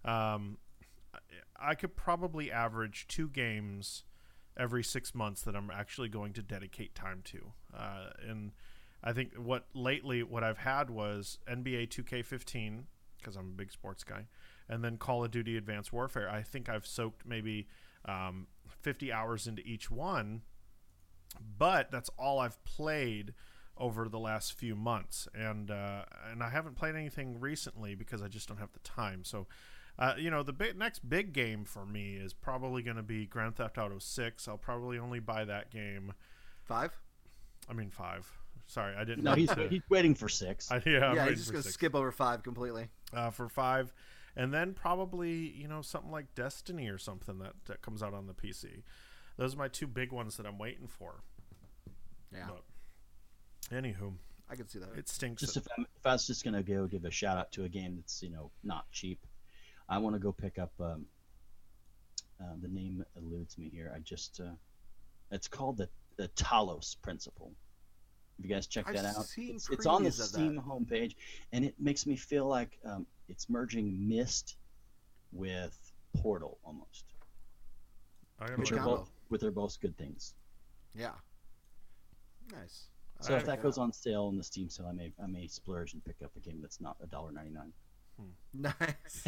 I could probably average 2 games every 6 months that I'm actually going to dedicate time to. And I think what I've had was NBA 2K15, because I'm a big sports guy, and then Call of Duty Advanced Warfare. I think I've soaked maybe 50 hours into each one, but that's all I've played over the last few months, and I haven't played anything recently because I just don't have the time. So the next big game for me is probably going to be Grand Theft Auto 6. I'll probably only buy that game. 5? I mean 5. Sorry, I didn't No, know he's to- waiting for 6. I'm Yeah, waiting he's just for going to 6. skip over 5 completely. For 5, and then probably something like Destiny or something that comes out on the PC. Those are my 2 big ones that I'm waiting for. Yeah. But, anywho, I can see that. it stinks. Just if I was just gonna go give a shout out to a game that's not cheap, I want to go pick up. The name eludes me here. It's called the Talos Principle. Have you guys checked I've that out? seen It's on the previews of Steam that. homepage, and it makes me feel like it's merging Myst with Portal almost. I gotta Good look combo. They're both good things. Yeah. Nice. So if that Yeah. goes on sale in the Steam sale, I may splurge and pick up a game that's not $1.99. Nice.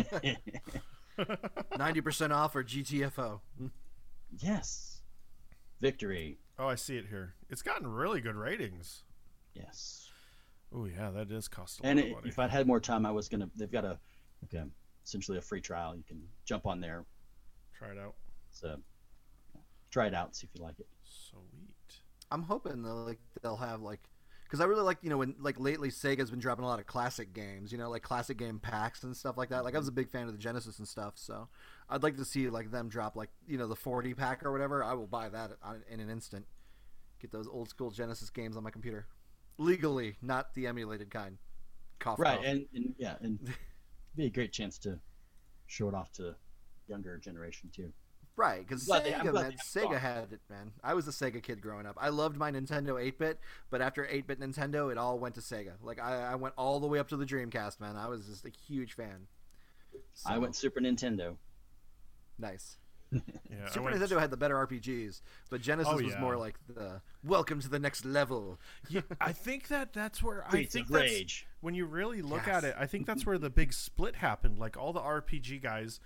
90% off for GTFO. Yes, victory. Oh, I see it here. It's gotten really good ratings. Yes. Oh yeah, that does cost a lot And of money. if I'd had more time, they've got essentially a free trial. You can jump on there. Try it out. So try it out, see if you like it. Sweet. I'm hoping they'll have because I really like when lately Sega's been dropping a lot of classic games, like classic game packs and stuff like that. Like I was a big fan of the Genesis and stuff, so I'd like to see them drop the 40 pack or whatever. I will buy that in an instant. Get those old school Genesis games on my computer, legally, not the emulated kind. Cough, Right, cough. and be a great chance to show it off to younger generation too. Right, because I'm glad they have Sega gone. had it, man. I was a Sega kid growing up. I loved my Nintendo 8-bit, but after 8-bit Nintendo, it all went to Sega. I went all the way up to the Dreamcast, man. I was just a huge fan. So, I went Super Nintendo. nice. Yeah, Super Nintendo had the better RPGs, but Genesis Oh, was yeah. more like the welcome to the next level. Yeah, I think that's where Streets of Rage. when you really look Yes. at it, I think that's where the big split happened. Like all the RPG guys,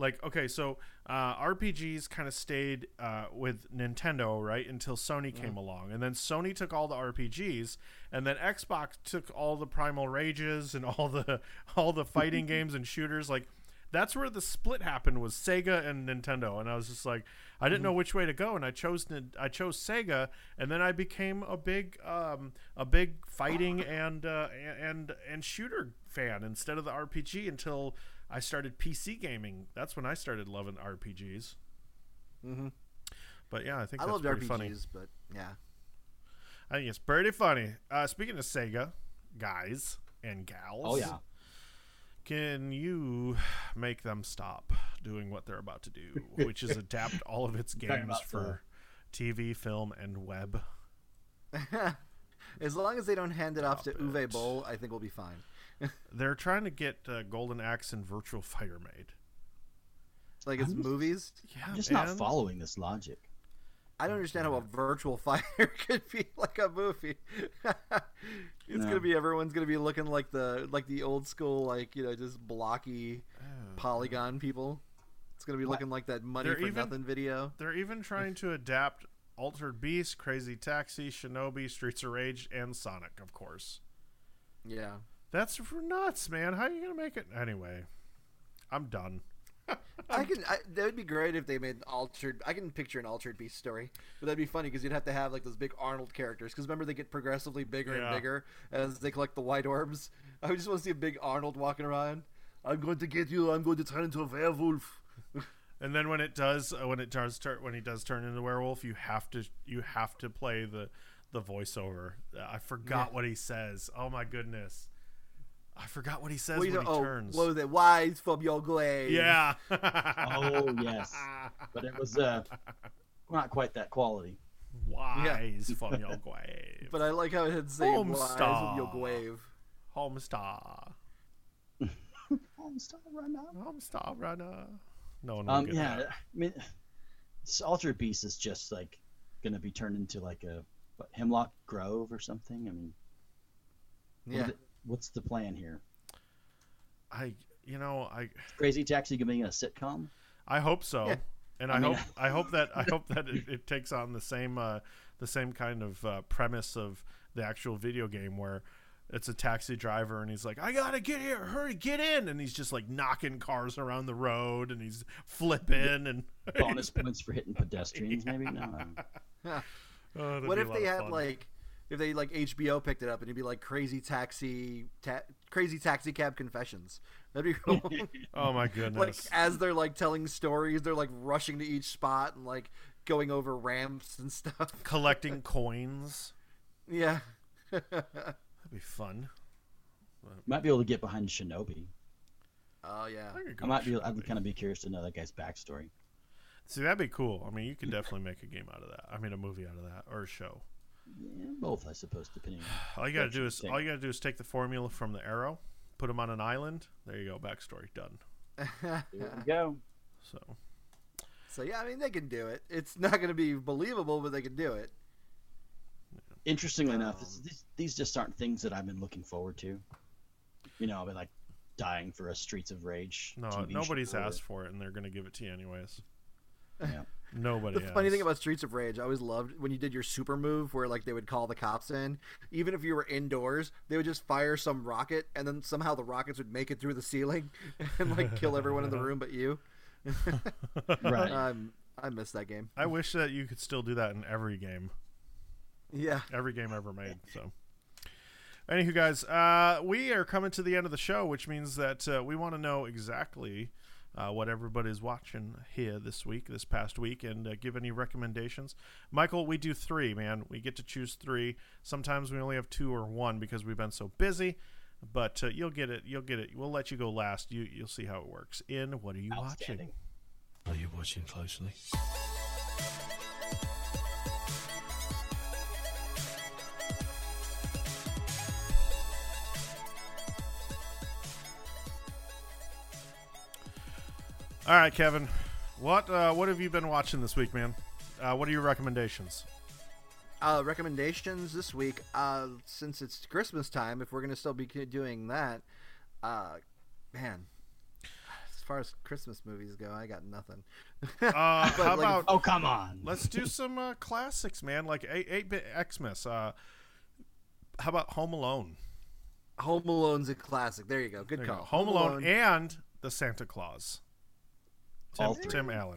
RPGs kind of stayed with Nintendo, right, until Sony came along, and then Sony took all the RPGs, and then Xbox took all the Primal Rages and all the fighting games and shooters. Like that's where the split happened, was Sega and Nintendo, and I was just like, I didn't know which way to go, and I chose Sega, and then I became a big fighting and shooter fan instead of the RPG until I started PC gaming. That's when I started loving RPGs. Mm-hmm. But yeah, I think I that's loved pretty RPGs, funny. but yeah. I think it's pretty funny. Speaking of Sega, guys and gals. Oh yeah. Can you make them stop doing what they're about to do, which is adapt all of its Talking games about for TV, film, and web? As long as they don't hand it off to Stop Uwe it. Boll, I think we'll be fine. They're trying to get Golden Axe and Virtual Fighter made. Like it's I'm just- movies. Yeah, I'm just not man. following this logic. I don't understand how a virtual fighter could be like a movie. It's gonna be everyone's gonna be looking like the old school, like, just blocky polygon people. It's gonna be looking like that Money for Nothing video. They're even trying to adapt Altered Beast, Crazy Taxi, Shinobi, Streets of Rage, and Sonic, of course. Yeah. That's nuts, man. How are you gonna make it? Anyway, I'm done. That would be great if they made altered. I can picture an Altered Beast story, but that'd be funny because you'd have to have like those big Arnold characters. Because remember, they get progressively bigger and bigger as they collect the white orbs. I just want to see a big Arnold walking around. I'm going to get you. I'm going to turn into a werewolf. And then when he does turn into a werewolf, you have to play the voiceover. I forgot what he says. Oh my goodness. I forgot what he says when he turns. What was it? Wise from your grave. Yeah. Oh, yes. But it was not quite that quality. Wise from your grave. But I like how it had say wise from your grave. Homestar. Homestar runner. No one will get that. I mean, this Altered Beast is just like going to be turned into like a Hemlock Grove or something. I mean, what's the plan here? Crazy Taxi gonna be a sitcom? I hope so, and I hope that it takes on the same kind of premise of the actual video game where it's a taxi driver and he's like, I gotta get here, hurry, get in, and he's just like knocking cars around the road and he's flipping and bonus points for hitting pedestrians, maybe. No. What if they had if they HBO picked it up and it'd be like Crazy Taxi Cab Confessions? That'd be cool. Oh my goodness! Like as they're like telling stories, they're like rushing to each spot and like going over ramps and stuff, collecting coins. Yeah, that'd be fun. Might be able to get behind Shinobi. Oh yeah, I'd kind of be curious to know that guy's backstory. See, that'd be cool. I mean, you could definitely make a game out of that. I mean, a movie out of that or a show. Yeah, both, I suppose, depending on. All you gotta do is take the formula from the Arrow, put them on an island. There you go, backstory done. There we go. So yeah, I mean, they can do it. It's not going to be believable, but they can do it. Interestingly enough, these just aren't things that I've been looking forward to. I've been like dying for a Streets of Rage. No, TV nobody's asked for it, and they're going to give it to you anyways. Yeah. Nobody. The funny thing about Streets of Rage, I always loved when you did your super move where like they would call the cops in. Even if you were indoors, they would just fire some rocket and then somehow the rockets would make it through the ceiling and like kill everyone in the room but you. Right. I miss that game. I wish that you could still do that in every game. Yeah. Every game ever made. So anywho, guys, we are coming to the end of the show, which means that we want to know exactly what everybody's watching here this past week, and give any recommendations. Michael, we do 3, man. We get to choose 3. Sometimes we only have 2 or 1 because we've been so busy, but you'll get it. We'll let you go last. You'll see how it works. What are you watching? Are you watching closely? All right, Kevin. What have you been watching this week, man? What are your recommendations? Recommendations this week, since it's Christmas time, if we're going to still be doing that, man, as far as Christmas movies go, I got nothing. How about... Oh, come on. Let's do some classics, man, like 8-Bit Xmas. How about Home Alone? Home Alone's a classic. There you go. Good call. Home Alone and The Santa Claus. Tim Allen.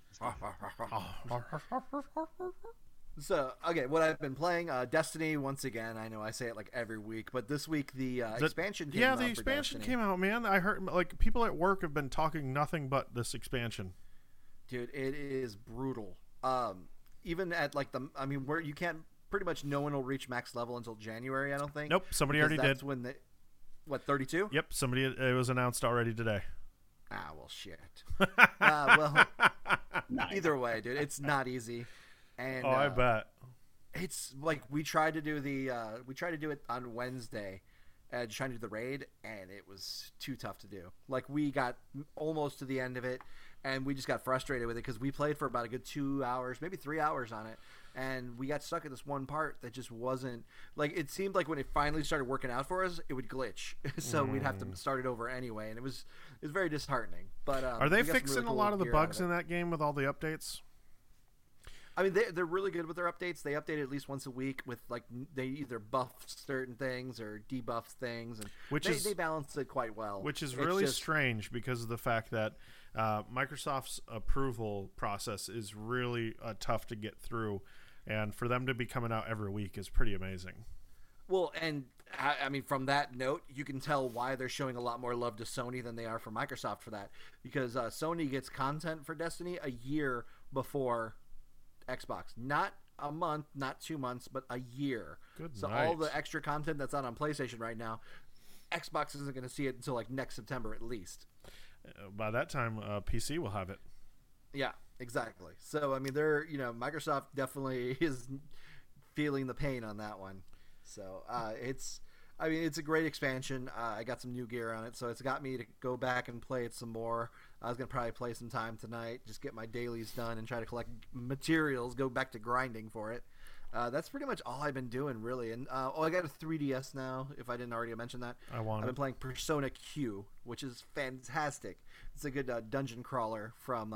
So, okay, what I've been playing, Destiny, once again. I know I say it like every week, but this week the expansion came out. Yeah, the expansion came out, man. I heard like people at work have been talking nothing but this expansion. Dude, it is brutal. Even at like where you can't, pretty much no one will reach max level until January, I don't think. Nope, somebody already did. When 32? Yep, it was announced already today. Ah, well, shit. Well, either way, dude, it's not easy. And I bet. It's like we tried to do it on Wednesday, trying to do the raid, and it was too tough to do. Like we got almost to the end of it, and we just got frustrated with it because we played for about a good 2 hours, maybe 3 hours on it, and we got stuck at this one part that just wasn't like. It seemed like when it finally started working out for us, it would glitch, so we'd have to start it over anyway, and it was very disheartening. But Are they we got some fixing really a cool lot of the gear out bugs it. in that game with all the updates? I mean, they're really good with their updates. They update it at least once a week with like they either buff certain things or debuff things, and they balance it quite well. Which is It's really just- strange because of the fact that Microsoft's approval process is really tough to get through, and for them to be coming out every week is pretty amazing. Well, and I mean, from that note, you can tell why they're showing a lot more love to Sony than they are for Microsoft for that, because Sony gets content for Destiny a year before Xbox, not a month, not 2 months, but a year. Good so night. all the extra content that's out on PlayStation right now, Xbox isn't going to see it until like next September at least. By that time, PC will have it. Yeah, exactly. So I mean, Microsoft definitely is feeling the pain on that one. So it's a great expansion. I got some new gear on it, so it's got me to go back and play it some more. I was gonna probably play some time tonight, just get my dailies done and try to collect materials, go back to grinding for it. That's pretty much all I've been doing, really. And I got a 3DS now. If I didn't already mention that, I want I've been it. playing Persona Q, which is fantastic. It's a good dungeon crawler from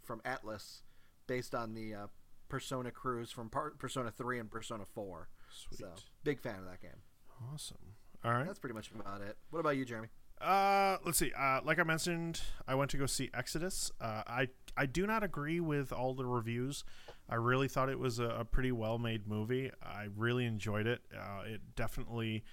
Atlas, based on the Persona crews from Persona 3 and Persona 4. Sweet. So big fan of that game. Awesome. All right. That's pretty much about it. What about you, Jeremy? Let's see. Like I mentioned, I went to go see Exodus. I do not agree with all the reviews. I really thought it was a pretty well-made movie. I really enjoyed it. It definitely,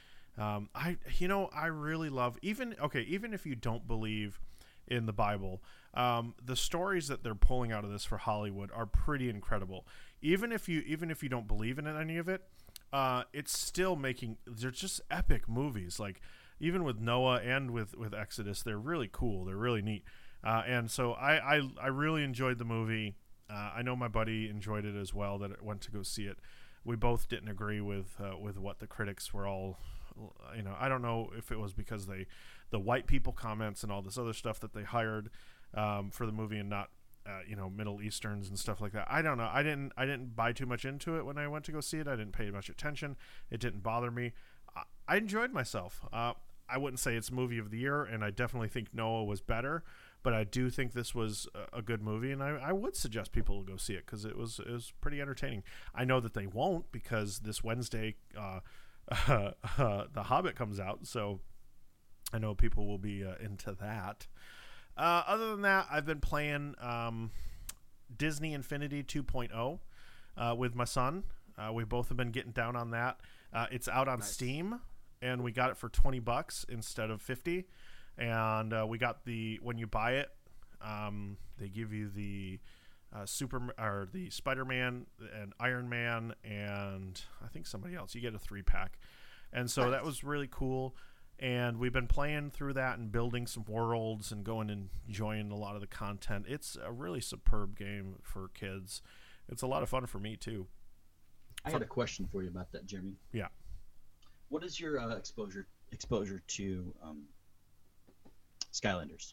I really love even if you don't believe in the Bible, the stories that they're pulling out of this for Hollywood are pretty incredible. Even if you don't believe in any of it, it's still they're just epic movies. Like even with Noah and with Exodus, they're really cool. They're really neat. And so I really enjoyed the movie. I know my buddy enjoyed it as well that went to go see it. We both didn't agree with what the critics were all, I don't know if it was because the white people comments and all this other stuff that they hired for the movie and not Middle Easterns and stuff like that. I don't know. I didn't buy too much into it when I went to go see it. I didn't pay much attention. It didn't bother me. I enjoyed myself. I wouldn't say it's movie of the year, and I definitely think Noah was better, but I do think this was a good movie, and I would suggest people go see it because it was pretty entertaining. I know that they won't because this Wednesday The Hobbit comes out, so I know people will be into that. Other than that, I've been playing Disney Infinity 2.0 with my son. We both have been getting down on that. It's out on Steam, and we got it for $20 instead of $50. And we got when you buy it, they give you the the Spider-Man and Iron Man and I think somebody else. You get a 3-pack, and so that was really cool. And we've been playing through that and building some worlds and going and enjoying a lot of the content. It's a really superb game for kids. It's a lot of fun for me too. I had a question for you about that, Jeremy. Yeah. What is your exposure to Skylanders?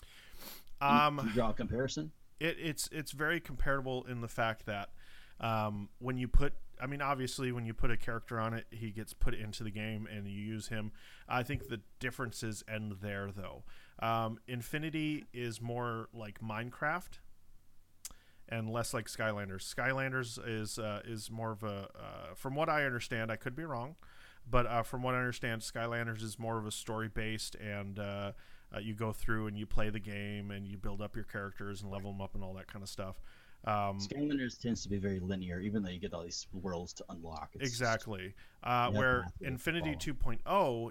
Can you draw a comparison? It's very comparable in the fact that when you put, obviously when you put a character on it, he gets put into the game and you use him. I think the differences end there, though. Infinity is more like Minecraft and less like Skylanders. Skylanders is more of a, from what I understand, I could be wrong, but from what I understand, Skylanders is more of a story-based, and you go through and you play the game and you build up your characters and level them up and all that kind of stuff. Skylanders tends to be very linear, even though you get all these worlds to unlock. It's exactly. Where Infinity 2.0,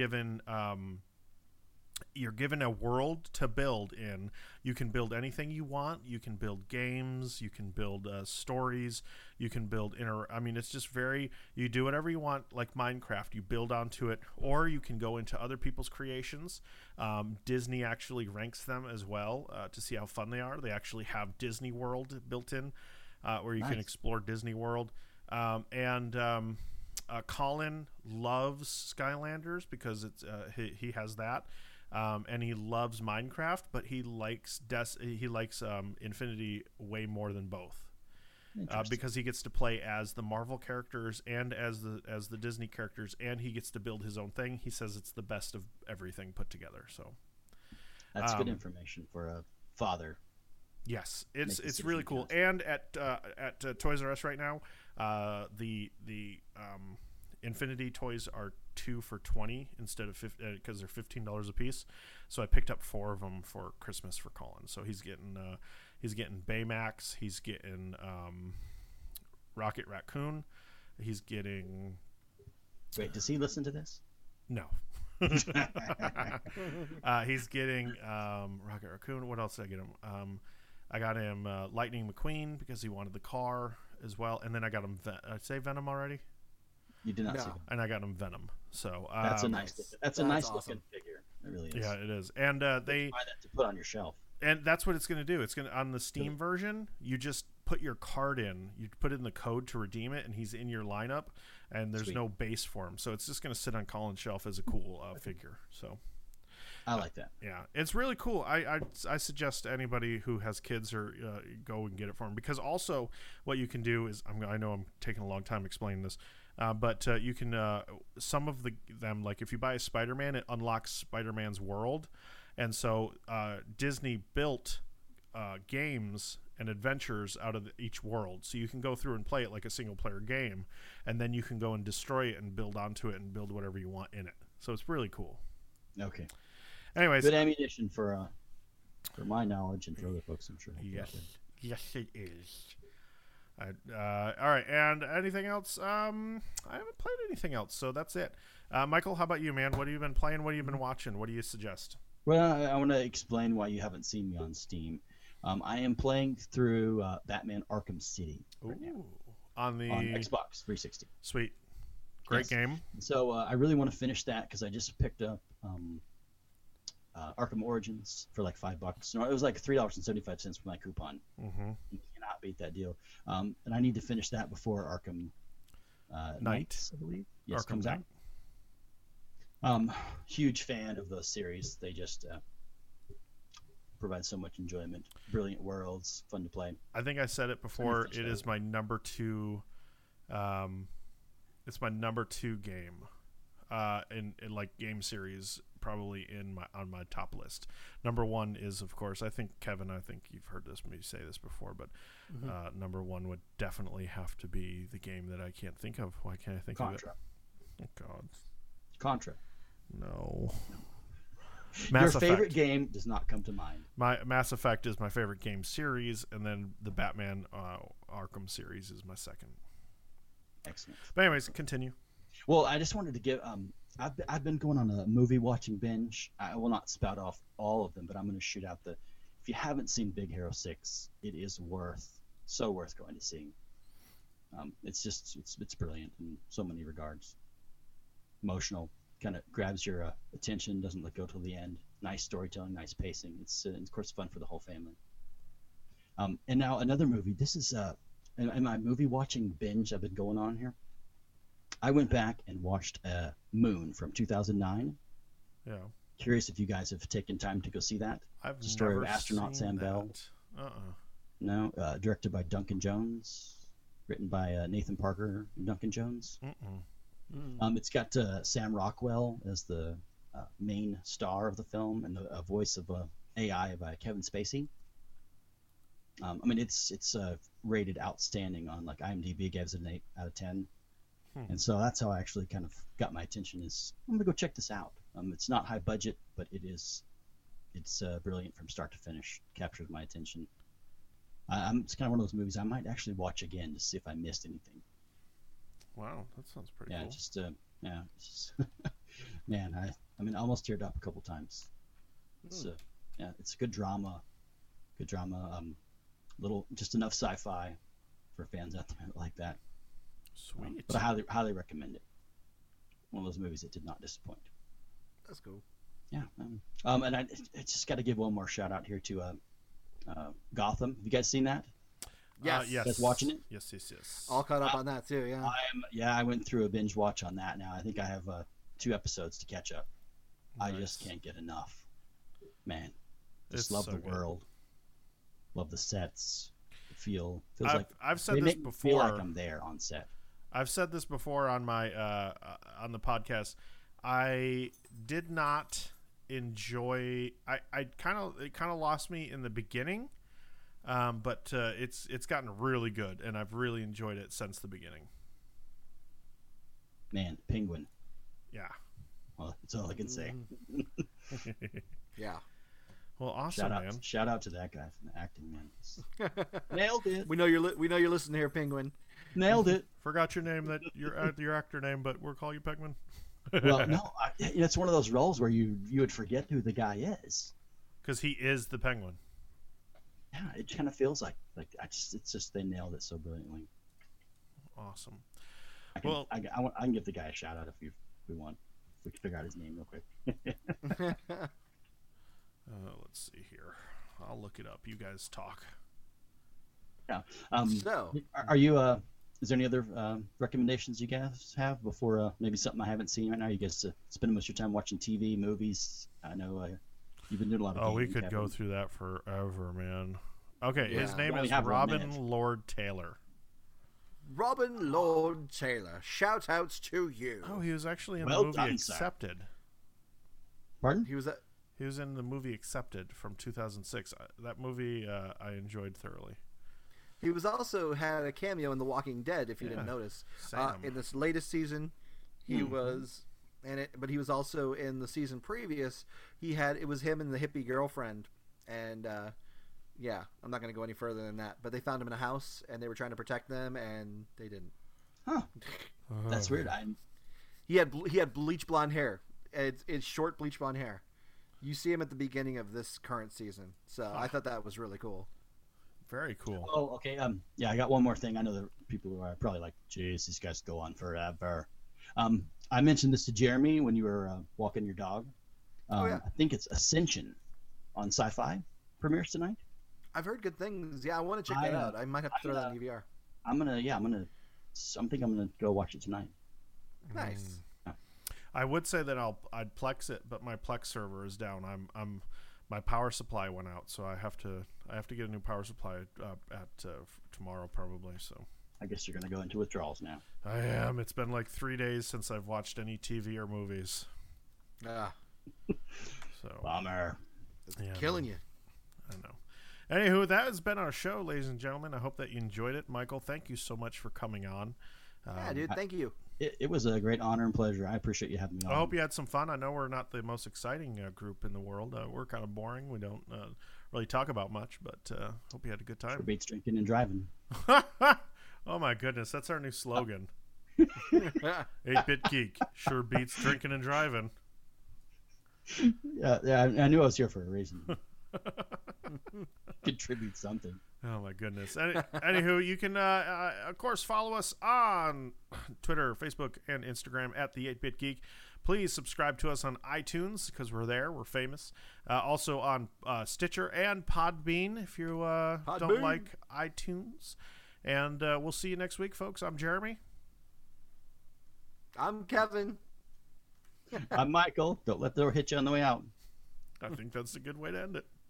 you're given a world to build in. You can build anything you want. You can build games. You can build stories. You can build it's just you do whatever you want, like Minecraft. You build onto it, or you can go into other people's creations. Disney actually ranks them as well to see how fun they are. They actually have Disney World built in, where you can explore Disney World. Colin loves Skylanders because it's he has that. and he loves Minecraft, but he likes Infinity way more than both. Because he gets to play as the Marvel characters and as the Disney characters, and he gets to build his own thing. He says it's the best of everything put together. So that's good information for a father. Yes, it's really cool. And at Toys R Us right now, the Infinity toys are 2 for $20 instead of because they're $15 a piece. So I picked up 4 of them for Christmas for Colin. So he's getting Baymax. He's getting Rocket Raccoon. He's getting. Wait, does he listen to this? No. He's getting Rocket Raccoon. What else did I get him? I got him Lightning McQueen because he wanted the car as well. And then I got him. Did I say Venom already? You did not see him. And I got him Venom. So that's a nice awesome. looking figure. It really is. Yeah, it is. And they buy that to put on your shelf. And that's what it's going to do. It's going to, on the Steam version, you just put your card in, you put in the code to redeem it, and he's in your lineup, and there's no base for him. So it's just going to sit on Colin's shelf as a cool figure. So I like that. Yeah, it's really cool. I suggest anybody who has kids or go and get it for them, because also what you can do is, I know I'm taking a long time explaining this, but you can some of them, like if you buy a Spider-Man, it unlocks Spider-Man's world. And so Disney built games and adventures out of each world. So you can go through and play it like a single-player game, and then you can go and destroy it and build onto it and build whatever you want in it. So it's really cool. Okay. Anyways. Good ammunition for my knowledge and for other folks, I'm sure. Yes, it is. All right, and anything else? I haven't played anything else, so that's it. Michael, how about you, man? What have you been playing? What have you been watching? What do you suggest? Well, I want to explain why you haven't seen me on Steam. I am playing through Batman Arkham City right now. On Xbox 360. Sweet. Great game. So I really want to finish that because I just picked up Arkham Origins for like $5. No, it was like $3.75 with my coupon. Mm-hmm. You cannot beat that deal. And I need to finish that before Arkham Knight, I believe. Yes, Arkham comes Knight. out. Huge fan of those series. They just provide so much enjoyment. Brilliant worlds, fun to play. I think I said it before. It is my number 2. It's my number 2 game in like game series, probably on my top list. Number 1 is, of course, I think Kevin. I think you've heard me say this before, but number 1 would definitely have to be the game that I can't think of. Why can't I think of it? Contra. Oh God. Contra. No. Your favorite game does not come to mind. My Mass Effect is my favorite game series, and then the Batman Arkham series is my second. Excellent. But anyways, continue. Well, I just wanted to give. I've been going on a movie watching binge. I will not spout off all of them, but I'm going to shoot out the. If you haven't seen Big Hero 6, it is so worth going to see. It's brilliant in so many regards. Emotional, kind of grabs your attention, doesn't let go till the end. Nice storytelling, nice pacing. It's of course fun for the whole family. And now another movie. This is in my movie watching binge I've been going on here. I went back and watched Moon from 2009. Yeah. Curious if you guys have taken time to go see that. I've the story never of astronaut seen Sam that. Bell. No, directed by Duncan Jones, written by Nathan Parker and Duncan Jones. It's got Sam Rockwell as the main star of the film, and a voice of AI by Kevin Spacey. I mean, it's rated outstanding on like IMDb, gives it an 8 out of 10. And so that's how I actually kind of got my attention. Is I'm gonna go check this out. It's not high budget, but it's brilliant from start to finish. Captures my attention. It's kind of one of those movies I might actually watch again to see if I missed anything. Wow, that sounds pretty cool. It's just man, I mean, I almost teared up a couple times. It's it's a good drama. Little, just enough sci-fi for fans out there that like that. Sweet. But I highly recommend it. One of those movies that did not disappoint. That's cool. Yeah. And I just got to give one more shout out here to Gotham. Have you guys seen that? Yes. Yes. Guys watching it? Yes. All caught up on that too. Yeah. I went through a binge watch on that now. I think I have 2 episodes to catch up. I just can't get enough. Man, just It's love so the good. world. Love the sets. The feels like I've said they this make me feel like before. I'm there on set. I've said this before on my on the podcast. I did not enjoy. It kind of lost me in the beginning, but it's gotten really good, and I've really enjoyed it since the beginning. Man, Penguin. Yeah. Well, that's all I can say. Yeah. Well, awesome, man. Shout out to that guy from the acting, man. Nailed it. We know you're listening here, Penguin. Nailed it. Forgot your name, that your actor name, but we'll call you Penguin. Well, no, it's one of those roles where you would forget who the guy is. Because he is the Penguin. Yeah, it kind of feels like it's just they nailed it so brilliantly. Awesome. I can, Well- I can give the guy a shout out if we want. If we can figure out his name real quick. Let's see here. I'll look it up. You guys talk. Yeah. So, Are you? Is there any other recommendations you guys have before maybe something I haven't seen right now? You guys spending most of your time watching TV, movies. I know you've been doing a lot of. Oh, we gaming, could Kevin. go through that forever, man. Okay, his Yeah. name We only is have 1 Robin minute. Lord Taylor. Robin Lord Taylor, shout outs to you. Oh, he was actually in Well the movie done, sir. Accepted. Pardon? He was at, He was in the movie Accepted from 2006. That movie I enjoyed thoroughly. he was also had a cameo in The Walking Dead. If you didn't Yeah. notice, Sam. in this latest season, he was in it, but he was also in the season previous. It was him and the hippie girlfriend, and yeah, I'm not going to go any further than that. But they found him in a house, and they were trying to protect them, and they didn't. Huh. That's weird. He had bleach blonde hair. It's short bleach blonde hair. You see him at the beginning of this current season, so I thought that was really cool. Very cool. Oh, okay. Yeah, I got one more thing. I know that people who are probably like, "Jeez, these guys go on forever." I mentioned this to Jeremy when you were walking your dog. Yeah. I think it's Ascension on Sci-Fi premieres tonight. I've heard good things. Yeah, I want to check that out. I might have to throw that in DVR. I'm gonna go watch it tonight. Nice. I would say that I'd Plex it, but my Plex server is down. My power supply went out, so I have to get a new power supply at tomorrow probably. So I guess you're gonna go into withdrawals now. I am. It's been like 3 days since I've watched any TV or movies. Ah, So Bummer. yeah, killing you. I know. Anywho, that has been our show, ladies and gentlemen. I hope that you enjoyed it. Michael, thank you so much for coming on. Yeah, dude. Thank you. It was a great honor and pleasure. I appreciate you having me on. I hope you had some fun. I know we're not the most exciting group in the world. We're kind of boring. We don't really talk about much, but hope you had a good Sure time. beats drinking and driving. Oh my goodness, that's our new slogan. 8-Bit Geek sure beats drinking and driving. Yeah, I knew I was here for a reason. Contribute something. Oh my goodness. Anywho, you can of course follow us on Twitter, Facebook, and Instagram at the 8-Bit Geek. Please subscribe to us on iTunes because we're there. We're famous. Also on Stitcher and Podbean if you don't like iTunes. And we'll see you next week, folks. I'm Jeremy. I'm Kevin. I'm Michael. Don't let the door hit you on the way out. I think that's a good way to end it.